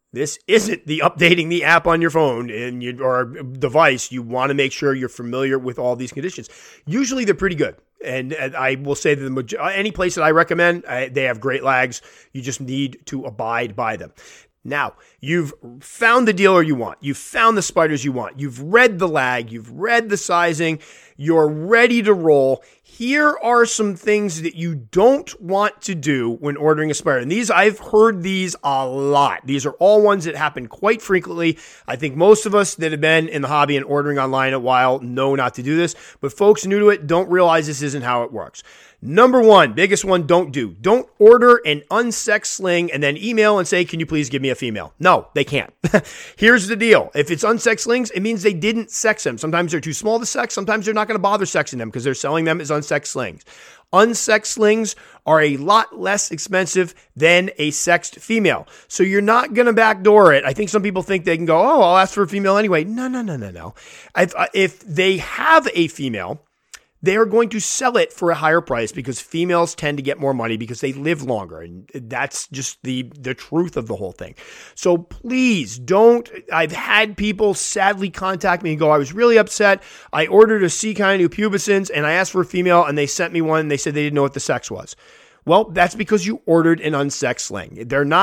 This isn't the updating the app on your phone or device. You want to make sure you're familiar with all these conditions. Usually they're pretty good. And I will say that any place that I recommend, they have great lags. You just need to abide by them. Now, you've found the dealer you want. You've found the spiders you want. You've read the lag. You've read the sizing. You're ready to roll. Here are some things that you don't want to do when ordering a spider. And I've heard these a lot. These are all ones that happen quite frequently. I think most of us that have been in the hobby and ordering online a while know not to do this. But folks new to it don't realize this isn't how it works. Number one, biggest one, don't do. Don't order an unsexed sling and then email and say, can you please give me a female? No, they can't. Here's the deal. If it's unsexed slings, it means they didn't sex them. Sometimes they're too small to sex. Sometimes they're not going to bother sexing them because they're selling them as unsexed slings. Unsexed slings are a lot less expensive than a sexed female. So you're not going to backdoor it. I think some people think they can go, oh, I'll ask for a female anyway. No. If they have a female, they are going to sell it for a higher price because females tend to get more money because they live longer. And that's just the truth of the whole thing. So please don't. I've had people sadly contact me and go, I was really upset. I ordered a sea kind of pubescens and I asked for a female and they sent me one and they said they didn't know what the sex was. Well, that's because you ordered an unsexed sling.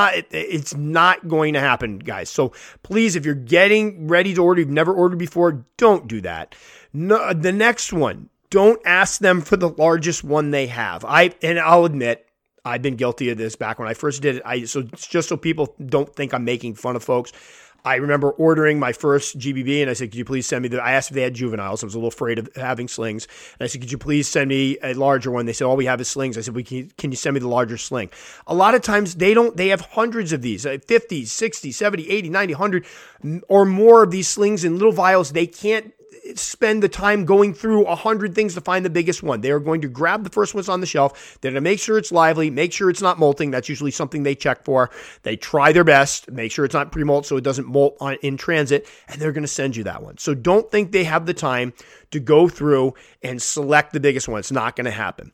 It's not going to happen, guys. So please, if you're getting ready to order, you've never ordered before, don't do that. No, the next one. Don't ask them for the largest one they have. I'll admit, I've been guilty of this back when I first did it. So just so people don't think I'm making fun of folks, I remember ordering my first GBB and I said, could you please send me I asked if they had juveniles. I was a little afraid of having slings. And I said, could you please send me a larger one? They said, all we have is slings. I said, can you send me the larger sling? A lot of times they have hundreds of these, 50, 60, 70, 80, 90, 100 or more of these slings in little vials. They can't spend the time going through 100 things to find the biggest one. They are going to grab the first ones on the shelf. They're going to make sure it's lively, make sure it's not molting. That's usually something they check for. They try their best, make sure it's not pre-molt so it doesn't molt in transit, and they're going to send you that one. So don't think they have the time to go through and select the biggest one. It's not going to happen.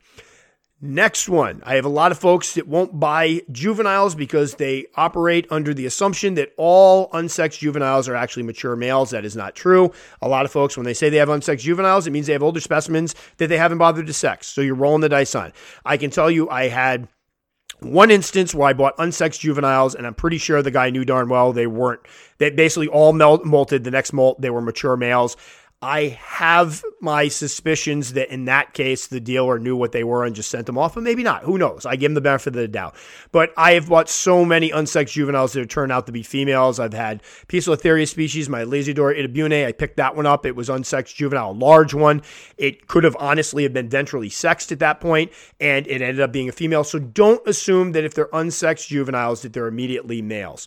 Next one, I have a lot of folks that won't buy juveniles because they operate under the assumption that all unsexed juveniles are actually mature males. That is not true. A lot of folks, when they say they have unsexed juveniles, it means they have older specimens that they haven't bothered to sex. So you're rolling the dice on. I can tell you I had one instance where I bought unsexed juveniles, and I'm pretty sure the guy knew darn well they weren't. They basically all molted. The next molt, they were mature males. I have my suspicions that in that case, the dealer knew what they were and just sent them off, but maybe not. Who knows? I give them the benefit of the doubt. But I have bought so many unsexed juveniles that have turned out to be females. I've had Poecilotheria species, my Lasidora itabune. I picked that one up. It was unsexed juvenile, a large one. It could have honestly have been ventrally sexed at that point, and it ended up being a female. So don't assume that if they're unsexed juveniles that they're immediately males.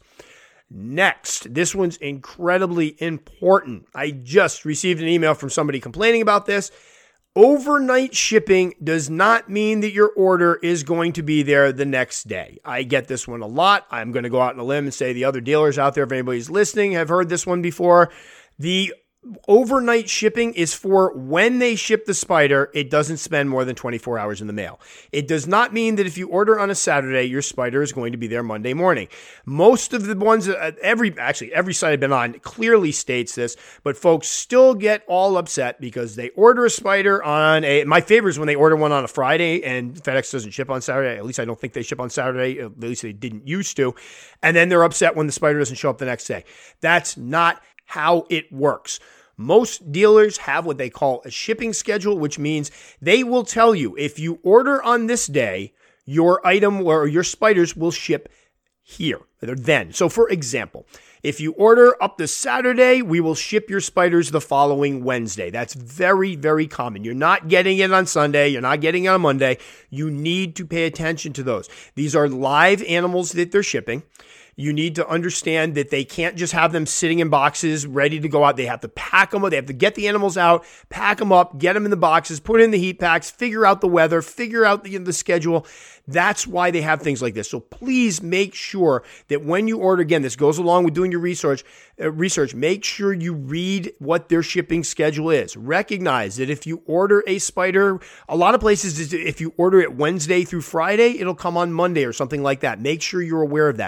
Next, this one's incredibly important. I just received an email from somebody complaining about this. Overnight shipping does not mean that your order is going to be there the next day. I get this one a lot. I'm going to go out on a limb and say the other dealers out there, if anybody's listening, have heard this one before. The overnight shipping is for when they ship the spider, it doesn't spend more than 24 hours in the mail. It does not mean that if you order on a Saturday, your spider is going to be there Monday morning. Most of the ones, every site I've been on clearly states this, but folks still get all upset because they order a spider my favorite is when they order one on a Friday and FedEx doesn't ship on Saturday. At least I don't think they ship on Saturday. At least they didn't used to. And then they're upset when the spider doesn't show up the next day. That's not how it works. Most dealers have what they call a shipping schedule, which means they will tell you if you order on this day, your item or your spiders will ship here, then. So for example, if you order up to Saturday, we will ship your spiders the following Wednesday. That's very, very common. You're not getting it on Sunday. You're not getting it on Monday. You need to pay attention to those. These are live animals that they're shipping. You need to understand that they can't just have them sitting in boxes ready to go out. They have to pack them up. They have to get the animals out, pack them up, get them in the boxes, put in the heat packs, figure out the weather, figure out the schedule. That's why they have things like this. So please make sure that when you order, again, this goes along with doing your research, make sure you read what their shipping schedule is. Recognize that if you order a spider, a lot of places, if you order it Wednesday through Friday, it'll come on Monday or something like that. Make sure you're aware of that.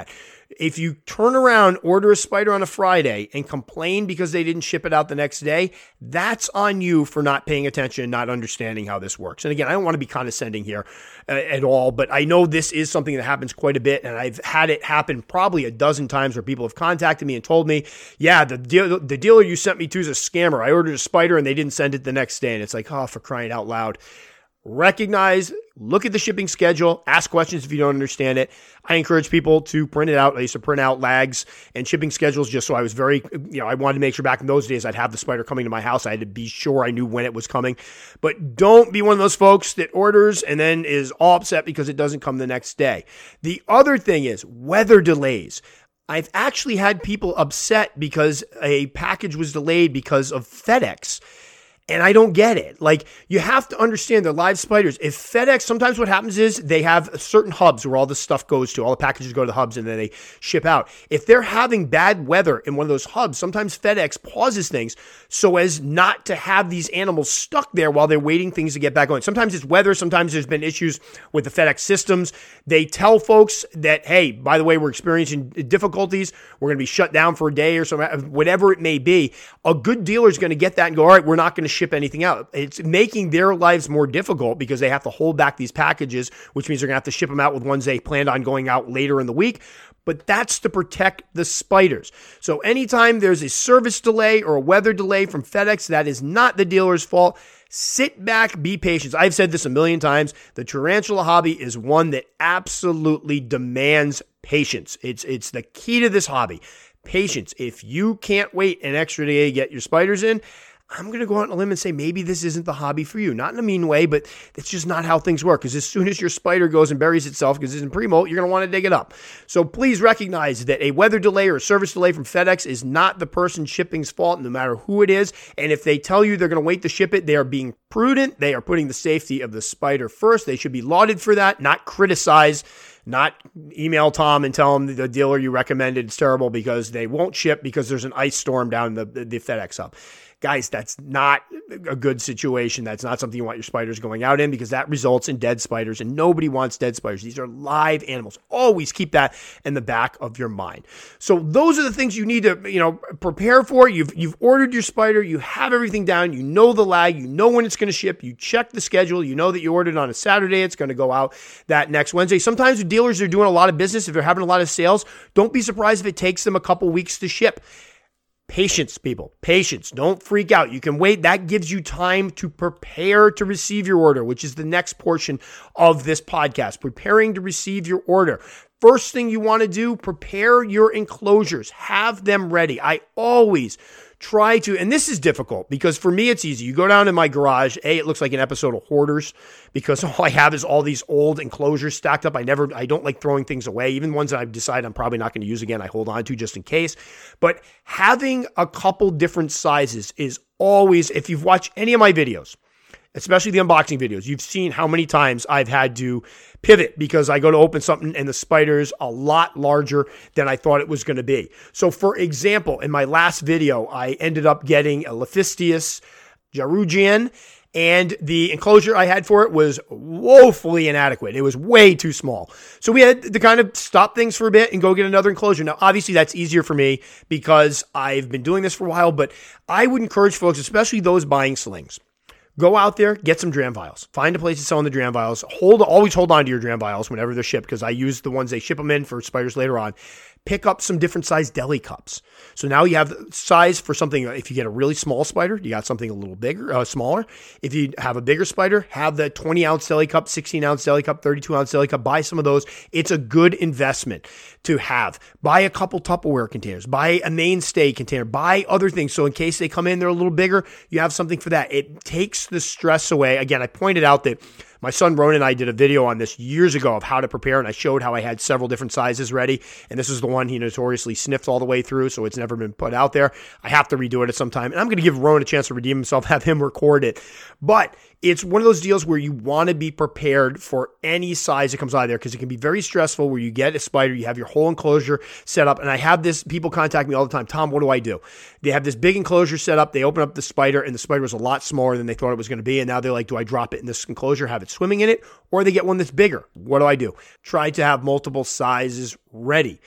If you turn around, order a spider on a Friday and complain because they didn't ship it out the next day, that's on you for not paying attention, not understanding how this works. And again, I don't want to be condescending here at all, but I know this is something that happens quite a bit, and I've had it happen probably a dozen times where people have contacted me and told me, yeah, the dealer you sent me to is a scammer. I ordered a spider and they didn't send it the next day. And it's like, oh, for crying out loud. Recognize, look at the shipping schedule, ask questions if you don't understand it. I encourage people to print it out. I used to print out lags and shipping schedules just so I was I wanted to make sure back in those days I'd have the spider coming to my house. I had to be sure I knew when it was coming. But don't be one of those folks that orders and then is all upset because it doesn't come the next day. The other thing is weather delays. I've actually had people upset because a package was delayed because of FedEx. And I don't get it. Like, you have to understand they're live spiders. If FedEx, sometimes what happens is they have certain hubs where all this stuff goes to. All the packages go to the hubs and then they ship out. If they're having bad weather in one of those hubs, sometimes FedEx pauses things so as not to have these animals stuck there while they're waiting things to get back going. Sometimes it's weather. Sometimes there's been issues with the FedEx systems. They tell folks that, hey, by the way, we're experiencing difficulties. We're going to be shut down for a day or something, whatever it may be. A good dealer is going to get that and go, all right, we're not going to ship anything out. It's making their lives more difficult because they have to hold back these packages, which means they're going to have to ship them out with ones they planned on going out later in the week. But that's to protect the spiders. So anytime there's a service delay or a weather delay from FedEx, that is not the dealer's fault. Sit back, be patient. I've said this a million times. The tarantula hobby is one that absolutely demands patience. It's the key to this hobby. Patience. If you can't wait an extra day to get your spiders in, I'm going to go out on a limb and say maybe this isn't the hobby for you. Not in a mean way, but it's just not how things work. Because as soon as your spider goes and buries itself because it's in pre-molt, you're going to want to dig it up. So please recognize that a weather delay or a service delay from FedEx is not the person shipping's fault, no matter who it is. And if they tell you they're going to wait to ship it, they are being prudent. They are putting the safety of the spider first. They should be lauded for that, not criticized. Not email Tom and tell him the dealer you recommended is terrible because they won't ship because there's an ice storm down the FedEx hub. Guys, that's not a good situation. That's not something you want your spiders going out in because that results in dead spiders, and nobody wants dead spiders. These are live animals. Always keep that in the back of your mind. So those are the things you need to, prepare for. You've ordered your spider. You have everything down. You know the lag. You know when it's going to ship. You check the schedule. You know that you ordered on a Saturday. It's going to go out that next Wednesday. Sometimes the dealers are doing a lot of business. If they're having a lot of sales, don't be surprised if it takes them a couple weeks to ship. Patience, people. Patience. Don't freak out. You can wait. That gives you time to prepare to receive your order, which is the next portion of this podcast. Preparing to receive your order. First thing you want to do, prepare your enclosures. Have them ready. I always try to, and this is difficult because for me it's easy. You go down in my garage, it looks like an episode of Hoarders because all I have is all these old enclosures stacked up. I don't like throwing things away. Even ones that I've decided I'm probably not going to use again, I hold on to just in case. But having a couple different sizes is always, if you've watched any of my videos, especially the unboxing videos, you've seen how many times I've had to pivot because I go to open something and the spider's a lot larger than I thought it was going to be. So for example, in my last video, I ended up getting a Lephistius jarugian, and the enclosure I had for it was woefully inadequate. It was way too small. So we had to kind of stop things for a bit and go get another enclosure. Now, obviously, that's easier for me because I've been doing this for a while, but I would encourage folks, especially those buying slings, go out there, get some dram vials. Find a place to sell in the dram vials. Always hold on to your dram vials whenever they're shipped because I use the ones they ship them in for spiders later on. Pick up some different size deli cups. So now you have size for something. If you get a really small spider, you got something a little bigger, smaller. If you have a bigger spider, have the 20-ounce deli cup, 16-ounce deli cup, 32-ounce deli cup. Buy some of those. It's a good investment to have. Buy a couple Tupperware containers. Buy a mainstay container. Buy other things. So in case they come in, they're a little bigger, you have something for that. It takes the stress away. Again, I pointed out that my son Ronan and I did a video on this years ago of how to prepare, and I showed how I had several different sizes ready, and this is the one he notoriously sniffed all the way through, so it's never been put out there. I have to redo it at some time, and I'm going to give Ronan a chance to redeem himself, have him record it. But it's one of those deals where you want to be prepared for any size that comes out of there because it can be very stressful where you get a spider, you have your whole enclosure set up, and I have this, people contact me all the time, Tom, what do I do? They have this big enclosure set up, they open up the spider, and the spider was a lot smaller than they thought it was going to be, and now they're like, do I drop it in this enclosure, have it swimming in it, or they get one that's bigger? What do I do? Try to have multiple sizes ready.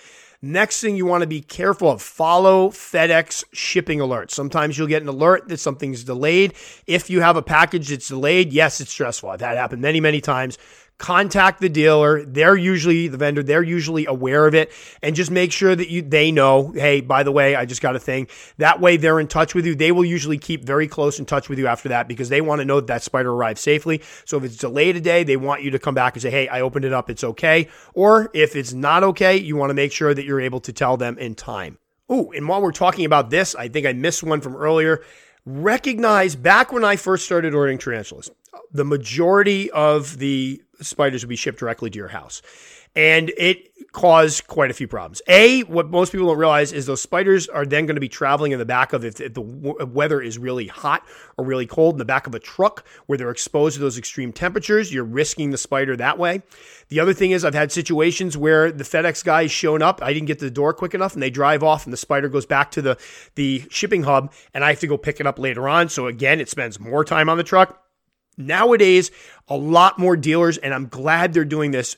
Next thing you want to be careful of, follow FedEx shipping alerts. Sometimes you'll get an alert that something's delayed. If you have a package that's delayed, yes, it's stressful. I've had it happen many, many times. Contact the dealer. They're usually the vendor. They're usually aware of it, and just make sure that they know, hey, by the way, I just got a thing. That way they're in touch with you. They will usually keep very close in touch with you after that because they want to know that spider arrived safely. So if it's delayed a day, they want you to come back and say, hey, I opened it up. It's okay. Or if it's not okay, you want to make sure that you're able to tell them in time. Oh, and while we're talking about this, I think I missed one from earlier. Recognize back when I first started ordering tarantulas, the majority of the spiders would be shipped directly to your house. And it caused quite a few problems. What most people don't realize is those spiders are then going to be traveling in the back of, if the weather is really hot or really cold, in the back of a truck where they're exposed to those extreme temperatures. You're risking the spider that way. The other thing is I've had situations where the FedEx guy is showing up. I didn't get to the door quick enough and they drive off and the spider goes back to the shipping hub and I have to go pick it up later on. So again, it spends more time on the truck. Nowadays, a lot more dealers, and I'm glad they're doing this.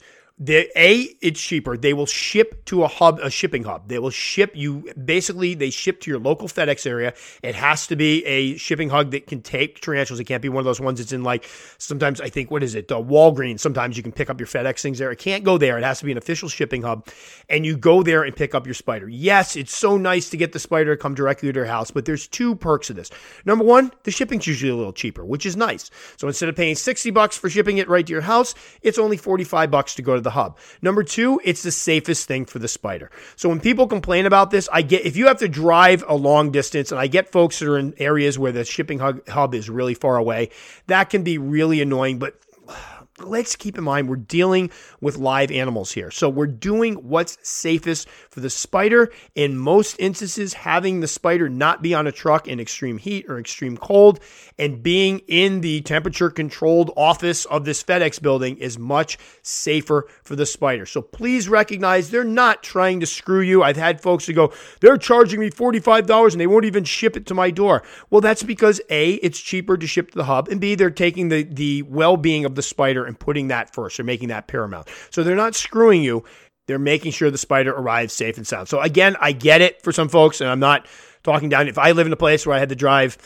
It's cheaper. They will ship to a shipping hub. They will ship you, basically, they ship to your local FedEx area. It has to be a shipping hub that can take tarantulas. It can't be one of those ones that's in sometimes I think, Walgreens. Sometimes you can pick up your FedEx things there. It can't go there. It has to be an official shipping hub. And you go there and pick up your spider. Yes, it's so nice to get the spider to come directly to your house, but there's two perks of this. Number one, the shipping's usually a little cheaper, which is nice. So instead of paying $60 for shipping it right to your house, it's only $45 to go to the hub. Number two, it's the safest thing for the spider. So when people complain about this, if you have to drive a long distance, and I get folks that are in areas where the shipping hub is really far away, that can be really annoying, but let's keep in mind we're dealing with live animals here. So we're doing what's safest for the spider. In most instances, having the spider not be on a truck in extreme heat or extreme cold and being in the temperature-controlled office of this FedEx building is much safer for the spider. So please recognize they're not trying to screw you. I've had folks who go, they're charging me $45 and they won't even ship it to my door. Well, that's because A, it's cheaper to ship to the hub, and B, they're taking the well-being of the spider and putting that first or making that paramount. So they're not screwing you. They're making sure the spider arrives safe and sound. So again, I get it for some folks, and I'm not talking down. If I live in a place where I had to drive,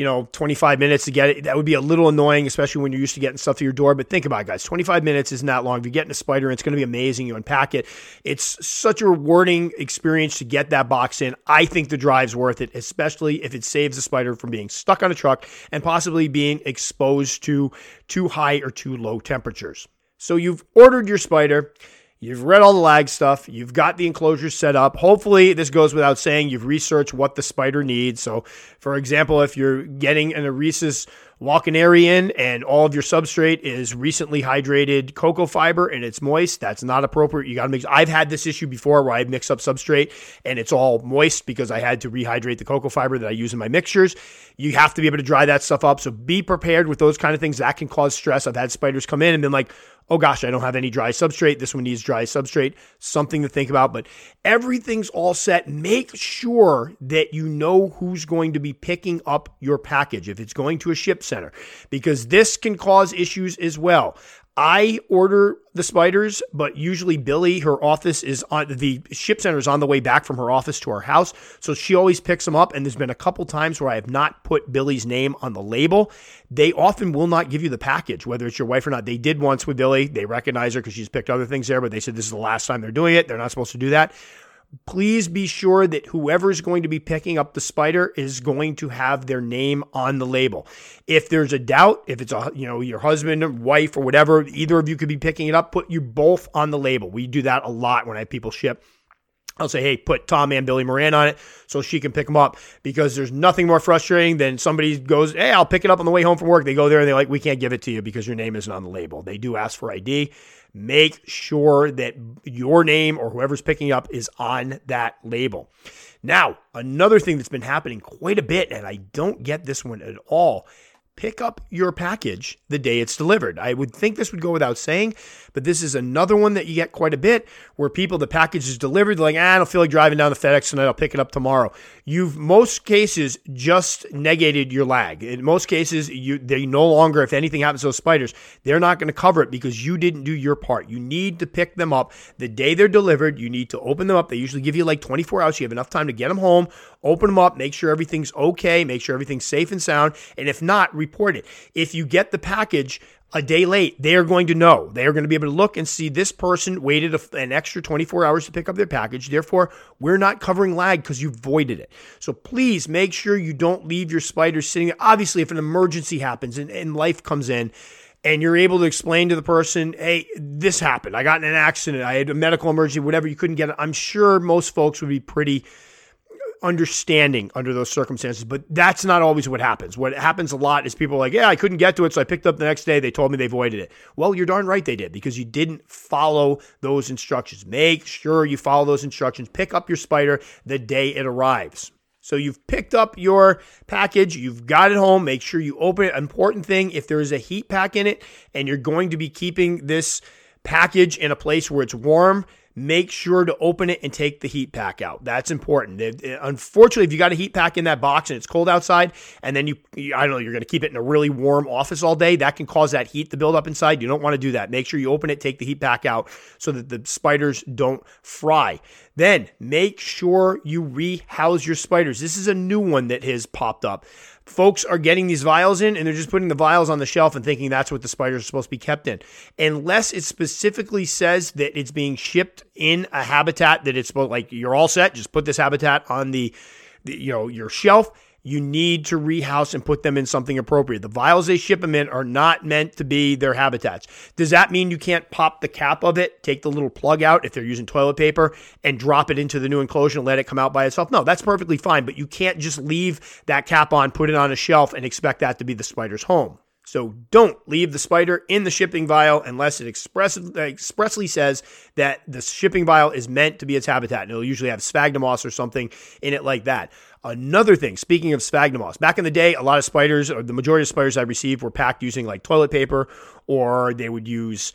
25 minutes to get it, that would be a little annoying, especially when you're used to getting stuff to your door. But think about it, guys. 25 minutes isn't that long. If you're getting a spider, it's going to be amazing. You unpack it. It's such a rewarding experience to get that box in. I think the drive's worth it, especially if it saves the spider from being stuck on a truck and possibly being exposed to too high or too low temperatures. So you've ordered your spider. You've read all the lag stuff. You've got the enclosure set up. Hopefully, this goes without saying, you've researched what the spider needs. So, for example, if you're getting an Oresis Walkenarian and all of your substrate is recently hydrated cocoa fiber and it's moist, that's not appropriate. You got to mix. I've had this issue before where I mix up substrate and it's all moist because I had to rehydrate the cocoa fiber that I use in my mixtures. You have to be able to dry that stuff up. So be prepared with those kind of things. That can cause stress. I've had spiders come in and been like, oh gosh, I don't have any dry substrate. This one needs dry substrate. Something to think about, but everything's all set. Make sure that you know who's going to be picking up your package if it's going to a ship center, because this can cause issues as well. I order the spiders, but usually Billy, her office is on the ship center is on the way back from her office to our house. So she always picks them up. And there's been a couple times where I have not put Billy's name on the label. They often will not give you the package, whether it's your wife or not. They did once with Billy. They recognize her because she's picked other things there, but they said this is the last time they're doing it. They're not supposed to do that. Please be sure that whoever is going to be picking up the spider is going to have their name on the label. If there's a doubt, if it's your husband or wife or whatever, either of you could be picking it up, put you both on the label. We do that a lot when I have people ship. I'll say, hey, put Tom and Billy Moran on it so she can pick them up, because there's nothing more frustrating than somebody goes, hey, I'll pick it up on the way home from work. They go there and they're like, we can't give it to you because your name isn't on the label. They do ask for ID. Make sure that your name or whoever's picking up is on that label. Now, another thing that's been happening quite a bit, and I don't get this one at all, pick up your package the day it's delivered. I would think this would go without saying, but this is another one that you get quite a bit where the package is delivered, they're like, I don't feel like driving down to FedEx tonight, I'll pick it up tomorrow. You've, most cases, just negated your lag. In most cases, they no longer, if anything happens to those spiders, they're not going to cover it because you didn't do your part. You need to pick them up the day they're delivered. You need to open them up. They usually give you like 24 hours. You have enough time to get them home, open them up, make sure everything's okay, make sure everything's safe and sound, and if not, report it. If you get the package a day late, they are going to know. They are going to be able to look and see this person waited an extra 24 hours to pick up their package. Therefore, we're not covering lag because you voided it. So please make sure you don't leave your spiders sitting there. Obviously, if an emergency happens and life comes in, and you're able to explain to the person, hey, this happened. I got in an accident. I had a medical emergency, whatever. You couldn't get it. I'm sure most folks would be pretty understanding under those circumstances, but that's not always what happens. What happens a lot is people are like, yeah, I couldn't get to it, so I picked up the next day. They told me they voided it. Well, you're darn right they did because you didn't follow those instructions. Make sure you follow those instructions. Pick up your spider the day it arrives. So you've picked up your package, you've got it home, make sure you open it. Important thing, if there is a heat pack in it and you're going to be keeping this package in a place where it's warm, make sure to open it and take the heat pack out. That's important. Unfortunately, if you got a heat pack in that box and it's cold outside, and then I don't know, you're going to keep it in a really warm office all day, that can cause that heat to build up inside. You don't want to do that. Make sure you open it, take the heat pack out so that the spiders don't fry. Then make sure you rehouse your spiders. This is a new one that has popped up. Folks are getting these vials in and they're just putting the vials on the shelf and thinking that's what the spiders are supposed to be kept in. Unless it specifically says that it's being shipped in a habitat that it's supposed, like you're all set, just put this habitat on your shelf. You need to rehouse and put them in something appropriate. The vials they ship them in are not meant to be their habitats. Does that mean you can't pop the cap of it, take the little plug out if they're using toilet paper, and drop it into the new enclosure and let it come out by itself? No, that's perfectly fine, but you can't just leave that cap on, put it on a shelf, and expect that to be the spider's home. So don't leave the spider in the shipping vial unless it expressly says that the shipping vial is meant to be its habitat. And it'll usually have sphagnum moss or something in it like that. Another thing, speaking of sphagnum moss, back in the day, a lot of spiders, or the majority of spiders I received were packed using like toilet paper, or they would use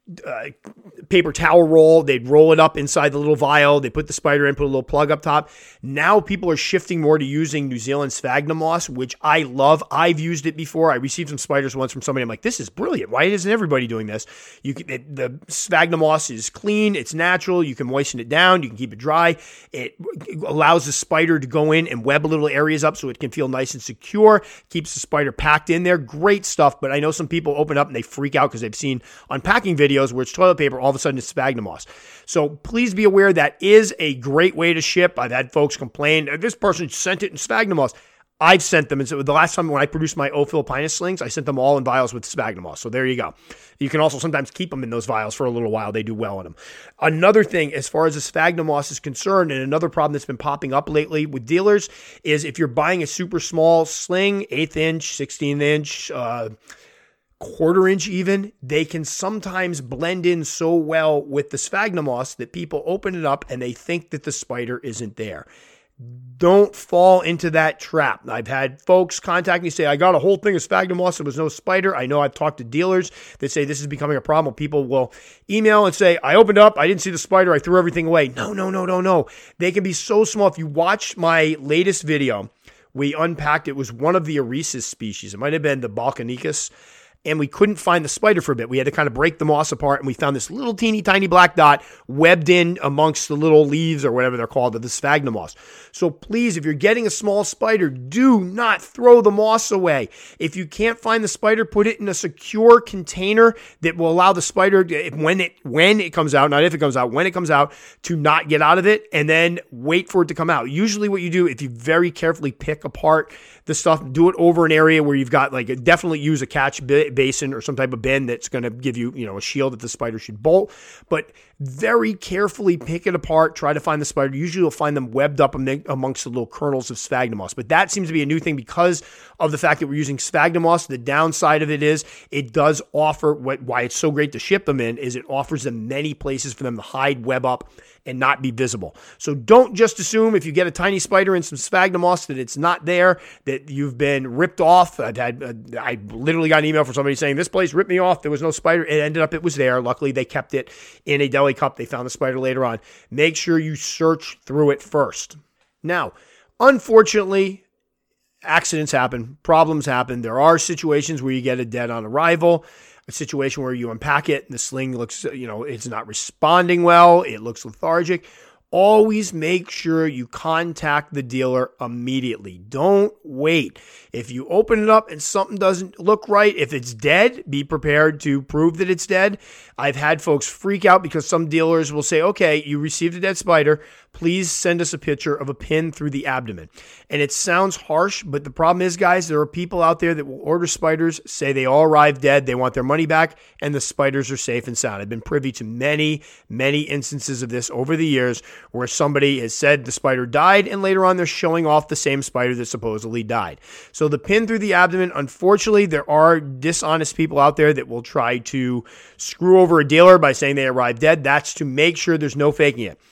paper towel roll. They'd roll it up inside the little vial. They put the spider in, put a little plug up top. Now people are shifting more to using New Zealand sphagnum moss, which I love. I've used it before. I received some spiders once from somebody. I'm like, this is brilliant. Why isn't everybody doing this? The sphagnum moss is clean. It's natural. You can moisten it down. You can keep it dry. It allows the spider to go in and web little areas up so it can feel nice and secure. Keeps the spider packed in there. Great stuff. But I know some people open up and they freak out because they've seen unpacking videos where it's toilet paper, all of a sudden it's sphagnum moss. So please be aware that is a great way to ship. I've had folks complain, this person sent it in sphagnum moss. I've sent them, and so the last time when I produced my Ophilipinus slings, I sent them all in vials with sphagnum moss. So there you go. You can also sometimes keep them in those vials for a little while. They do well in them. Another thing, as far as the sphagnum moss is concerned, and another problem that's been popping up lately with dealers is if you're buying a super small sling, 1/8 inch, 16 inch, 1/4 inch even, they can sometimes blend in so well with the sphagnum moss that people open it up and they think that the spider isn't there. Don't fall into that trap. I've had folks contact me, say, I got a whole thing of sphagnum moss, there was no spider. I know I've talked to dealers that say this is becoming a problem. People will email and say, I opened up, I didn't see the spider, I threw everything away. No. They can be so small. If you watch my latest video, we unpacked, it was one of the Oresis species. It might have been the Balkanicus. And we couldn't find the spider for a bit. We had to kind of break the moss apart, and we found this little teeny tiny black dot webbed in amongst the little leaves or whatever they're called of the sphagnum moss. So please, if you're getting a small spider, do not throw the moss away. If you can't find the spider, put it in a secure container that will allow the spider, when it comes out, not if it comes out, when it comes out, to not get out of it, and then wait for it to come out. Usually what you do, if you very carefully pick apart the stuff, do it over an area where you've got, like, definitely use a catch basin or some type of bin that's going to give you, a shield that the spider should bolt. But very carefully pick it apart, try to find the spider. Usually you'll find them webbed up amongst the little kernels of sphagnum moss. But that seems to be a new thing because of the fact that we're using sphagnum moss. The downside of it is it does offer, why it's so great to ship them in, is it offers them many places for them to hide, web up, and not be visible. So don't just assume if you get a tiny spider in some sphagnum moss that it's not there, that you've been ripped off. I literally got an email from somebody saying, this place ripped me off. There was no spider. It ended up, it was there. Luckily, they kept it in a deli cup. They found the spider later on. Make sure you search through it first. Now, unfortunately, accidents happen. Problems happen. There are situations where you get a dead on arrival. A situation where you unpack it and the sling looks, it's not responding well. It looks lethargic. Always make sure you contact the dealer immediately. Don't wait. If you open it up and something doesn't look right, if it's dead, be prepared to prove that it's dead. I've had folks freak out because some dealers will say, okay, you received a dead spider. Please send us a picture of a pin through the abdomen. And it sounds harsh, but the problem is, guys, there are people out there that will order spiders, say they all arrive dead, they want their money back, and the spiders are safe and sound. I've been privy to many, many instances of this over the years where somebody has said the spider died, and later on they're showing off the same spider that supposedly died. So the pin through the abdomen, unfortunately, there are dishonest people out there that will try to screw over a dealer by saying they arrived dead. That's to make sure there's no faking it.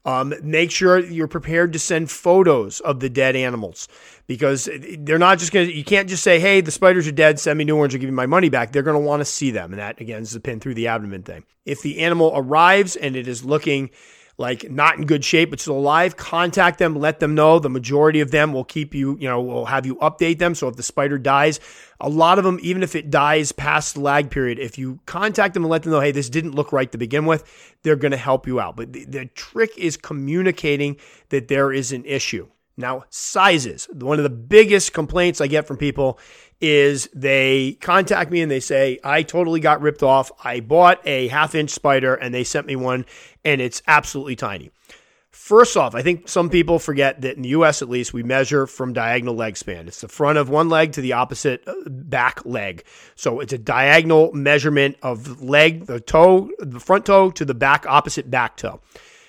Make sure you're prepared to send photos of the dead animals because they're not just you can't just say, hey, the spiders are dead, send me new ones or give me my money back. They're going to want to see them. And that, again, is the pin through the abdomen thing. If the animal arrives and it is looking like not in good shape, but still alive, contact them, let them know. The majority of them will keep you, will have you update them. So if the spider dies, a lot of them, even if it dies past the lag period, if you contact them and let them know, hey, this didn't look right to begin with, they're going to help you out. But the trick is communicating that there is an issue. Now, sizes. One of the biggest complaints I get from people is they contact me and they say, I totally got ripped off. I bought a 1/2-inch spider and they sent me one and it's absolutely tiny. First off, I think some people forget that in the U.S. at least, we measure from diagonal leg span. It's the front of one leg to the opposite back leg. So it's a diagonal measurement of leg, the front toe to the back, opposite back toe.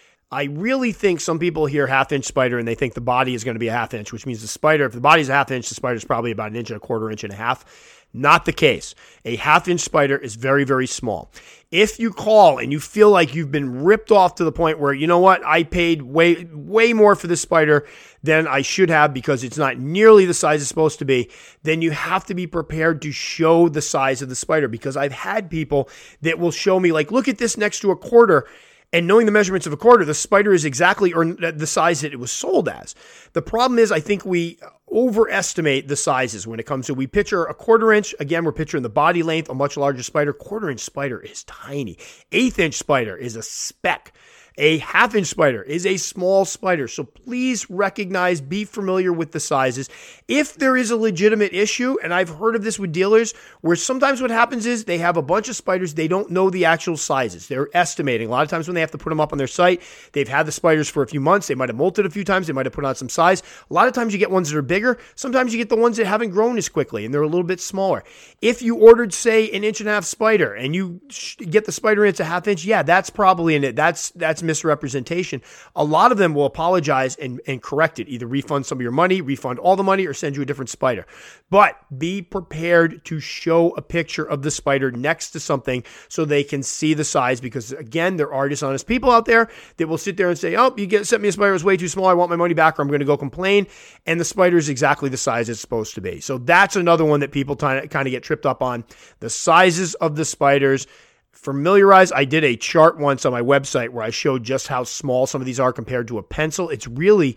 I really think some people hear 1/2-inch spider and they think the body is going to be a 1/2 inch, which means the spider, if the body's a 1/2 inch, the spider is probably about 1 1/4 inch and a half. Not the case. A 1/2-inch spider is very, very small. If you call and you feel like you've been ripped off to the point where, you know what, I paid way, way more for this spider than I should have because it's not nearly the size it's supposed to be, then you have to be prepared to show the size of the spider because I've had people that will show me like, look at this next to a quarter. And knowing the measurements of a quarter, the spider is exactly or the size that it was sold as. The problem is I think we overestimate the sizes when it comes to, we picture a 1/4 inch. Again, we're picturing the body length, a much larger spider. 1/4 inch spider is tiny. 1/8 inch spider is a speck. A 1/2-inch spider is a small spider. So please recognize, be familiar with the sizes. If there is a legitimate issue, and I've heard of this with dealers, where sometimes what happens is they have a bunch of spiders, they don't know the actual sizes. They're estimating. A lot of times when they have to put them up on their site, they've had the spiders for a few months. They might have molted a few times. They might have put on some size. A lot of times you get ones that are bigger. Sometimes you get the ones that haven't grown as quickly and they're a little bit smaller. If you ordered, say, 1.5 inch spider and you get the spider in, it's a 1/2 inch, yeah, that's probably in it. That's misrepresentation. A lot of them will apologize and correct it. Either refund some of your money, refund all the money, or send you a different spider. But be prepared to show a picture of the spider next to something so they can see the size because, again, there are dishonest people out there that will sit there and say, oh, sent me a spider, it was way too small, I want my money back, or I'm going to go complain, and the spider is exactly the size it's supposed to be. So that's another one that people kind of get tripped up on. The sizes of the spiders. Familiarize. I did a chart once on my website where I showed just how small some of these are compared to a pencil. It's really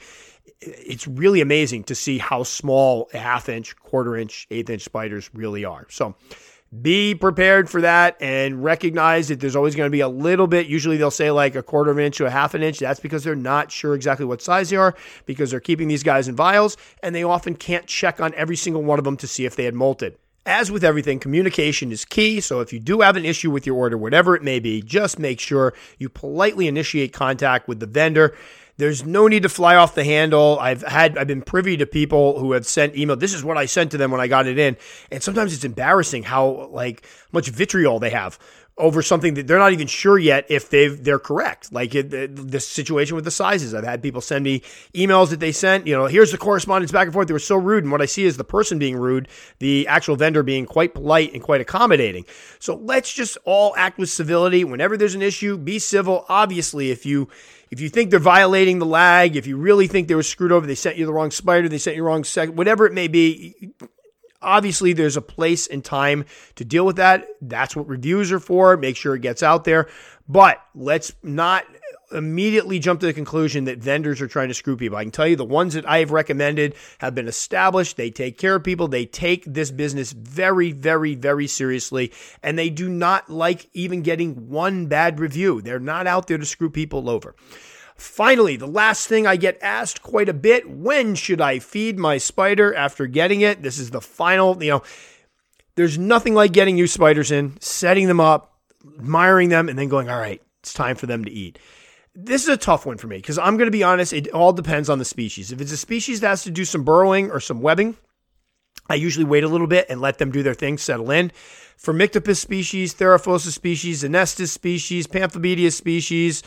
amazing to see how small a 1/2 inch, 1/4 inch, 1/8 inch spiders really are. So be prepared for that and recognize that there's always going to be a little bit. Usually they'll say like 1/4 inch to a 1/2 inch. That's because they're not sure exactly what size they are because they're keeping these guys in vials and they often can't check on every single one of them to see if they had molted. As with everything, communication is key. So if you do have an issue with your order, whatever it may be, just make sure you politely initiate contact with the vendor. There's no need to fly off the handle. I've been privy to people who have sent email. This is what I sent to them when I got it in. And sometimes it's embarrassing how much vitriol they have over something that they're not even sure yet if they're correct. Like this situation with the sizes. I've had people send me emails that they sent, here's the correspondence back and forth. They were so rude. And what I see is the person being rude, the actual vendor being quite polite and quite accommodating. So let's just all act with civility. Whenever there's an issue, be civil. Obviously, if you think they're violating the lag, if you really think they were screwed over, they sent you the wrong spider, they sent you the wrong whatever it may be, obviously there's a place and time to deal with that. That's what reviews are for. Make sure it gets out there. But let's not immediately jump to the conclusion that vendors are trying to screw people. I can tell you the ones that I have recommended have been established. They take care of people. They take this business very, very, very seriously. And they do not like even getting one bad review. They're not out there to screw people over. Finally, the last thing I get asked quite a bit, when should I feed my spider after getting it? This is the final, there's nothing like getting new spiders in, setting them up, admiring them, and then going, all right, it's time for them to eat. This is a tough one for me because I'm going to be honest, it all depends on the species. If it's a species that has to do some burrowing or some webbing, I usually wait a little bit and let them do their thing, settle in. For Myctopus species, Theraphosa species, Anestis species, Pamphobedia species,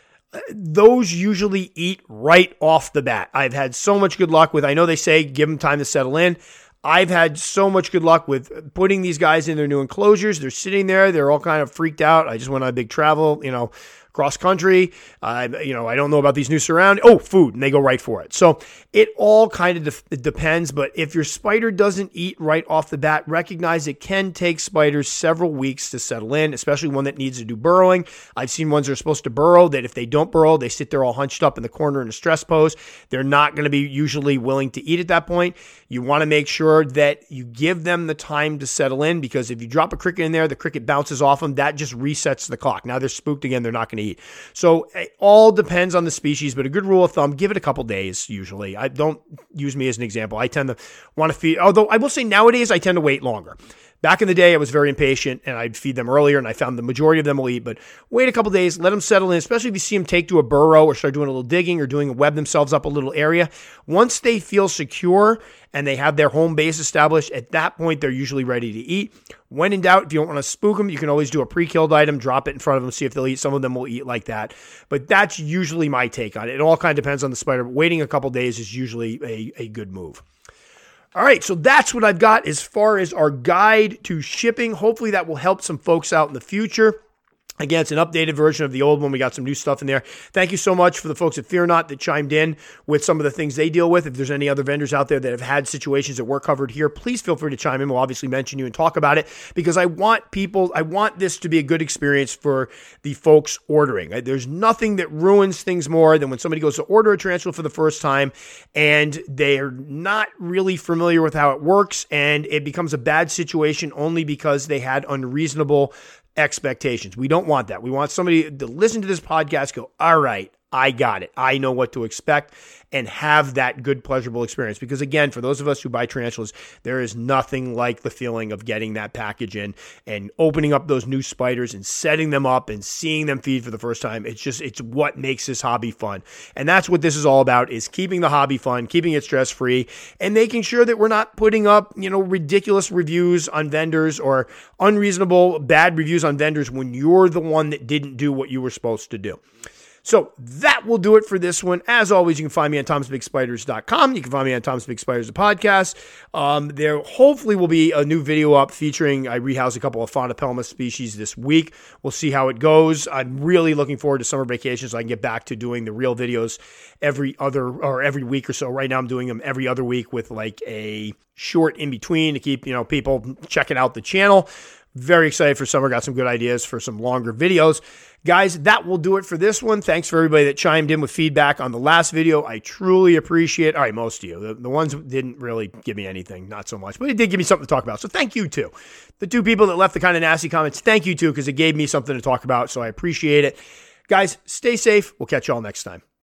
those usually eat right off the bat. I've had so much good luck with, I know they say give them time to settle in. I've had so much good luck with putting these guys in their new enclosures. They're sitting there. They're all kind of freaked out. I just went on a big travel, cross country. I don't know about these new surroundings. Oh, food. And they go right for it. So it all kind of depends. But if your spider doesn't eat right off the bat, recognize it can take spiders several weeks to settle in, especially one that needs to do burrowing. I've seen ones that are supposed to burrow that if they don't burrow, they sit there all hunched up in the corner in a stress pose. They're not going to be usually willing to eat at that point. You want to make sure that you give them the time to settle in, because if you drop a cricket in there, the cricket bounces off them. That just resets the clock. Now they're spooked again. They're not going to eat. So it all depends on the species, but a good rule of thumb, give it a couple days usually. I don't use me as an example. I tend to want to feed, although I will say nowadays I tend to wait longer. Back in the day, I was very impatient and I'd feed them earlier, and I found the majority of them will eat, but wait a couple days, let them settle in, especially if you see them take to a burrow or start doing a little digging or doing a web themselves up a little area. Once they feel secure and they have their home base established, at that point, they're usually ready to eat. When in doubt, if you don't want to spook them, you can always do a pre-killed item, drop it in front of them, see if they'll eat. Some of them will eat like that, but that's usually my take on it. It all kind of depends on the spider, but waiting a couple days is usually a good move. All right, so that's what I've got as far as our guide to shipping. Hopefully that will help some folks out in the future. Again, it's an updated version of the old one. We got some new stuff in there. Thank you so much for the folks at Fear Not that chimed in with some of the things they deal with. If there's any other vendors out there that have had situations that were covered here, please feel free to chime in. We'll obviously mention you and talk about it, because I want this to be a good experience for the folks ordering. There's nothing that ruins things more than when somebody goes to order a tarantula for the first time and they're not really familiar with how it works, and it becomes a bad situation only because they had unreasonable expectations. We don't want that. We want somebody to listen to this podcast, go, all right, I got it. I know what to expect, and have that good, pleasurable experience. Because again, for those of us who buy tarantulas, there is nothing like the feeling of getting that package in and opening up those new spiders and setting them up and seeing them feed for the first time. It's what makes this hobby fun. And that's what this is all about, is keeping the hobby fun, keeping it stress-free, and making sure that we're not putting up, ridiculous reviews on vendors or unreasonable bad reviews on vendors when you're the one that didn't do what you were supposed to do. So that will do it for this one. As always, you can find me on ThomasBigSpiders.com. You can find me on Thomas Big Spiders, the podcast. There hopefully will be a new video up featuring, I rehouse a couple of Phonopelma species this week. We'll see how it goes. I'm really looking forward to summer vacation so I can get back to doing the real videos every week or so. Right now I'm doing them every other week with like a short in between to keep, people checking out the channel. Very excited for summer. Got some good ideas for some longer videos. Guys, that will do it for this one. Thanks for everybody that chimed in with feedback on the last video. I truly appreciate, all right, most of you. The ones that didn't really give me anything, not so much, but it did give me something to talk about. So thank you too. The two people that left the kind of nasty comments, thank you too, because it gave me something to talk about. So I appreciate it. Guys, stay safe. We'll catch you all next time.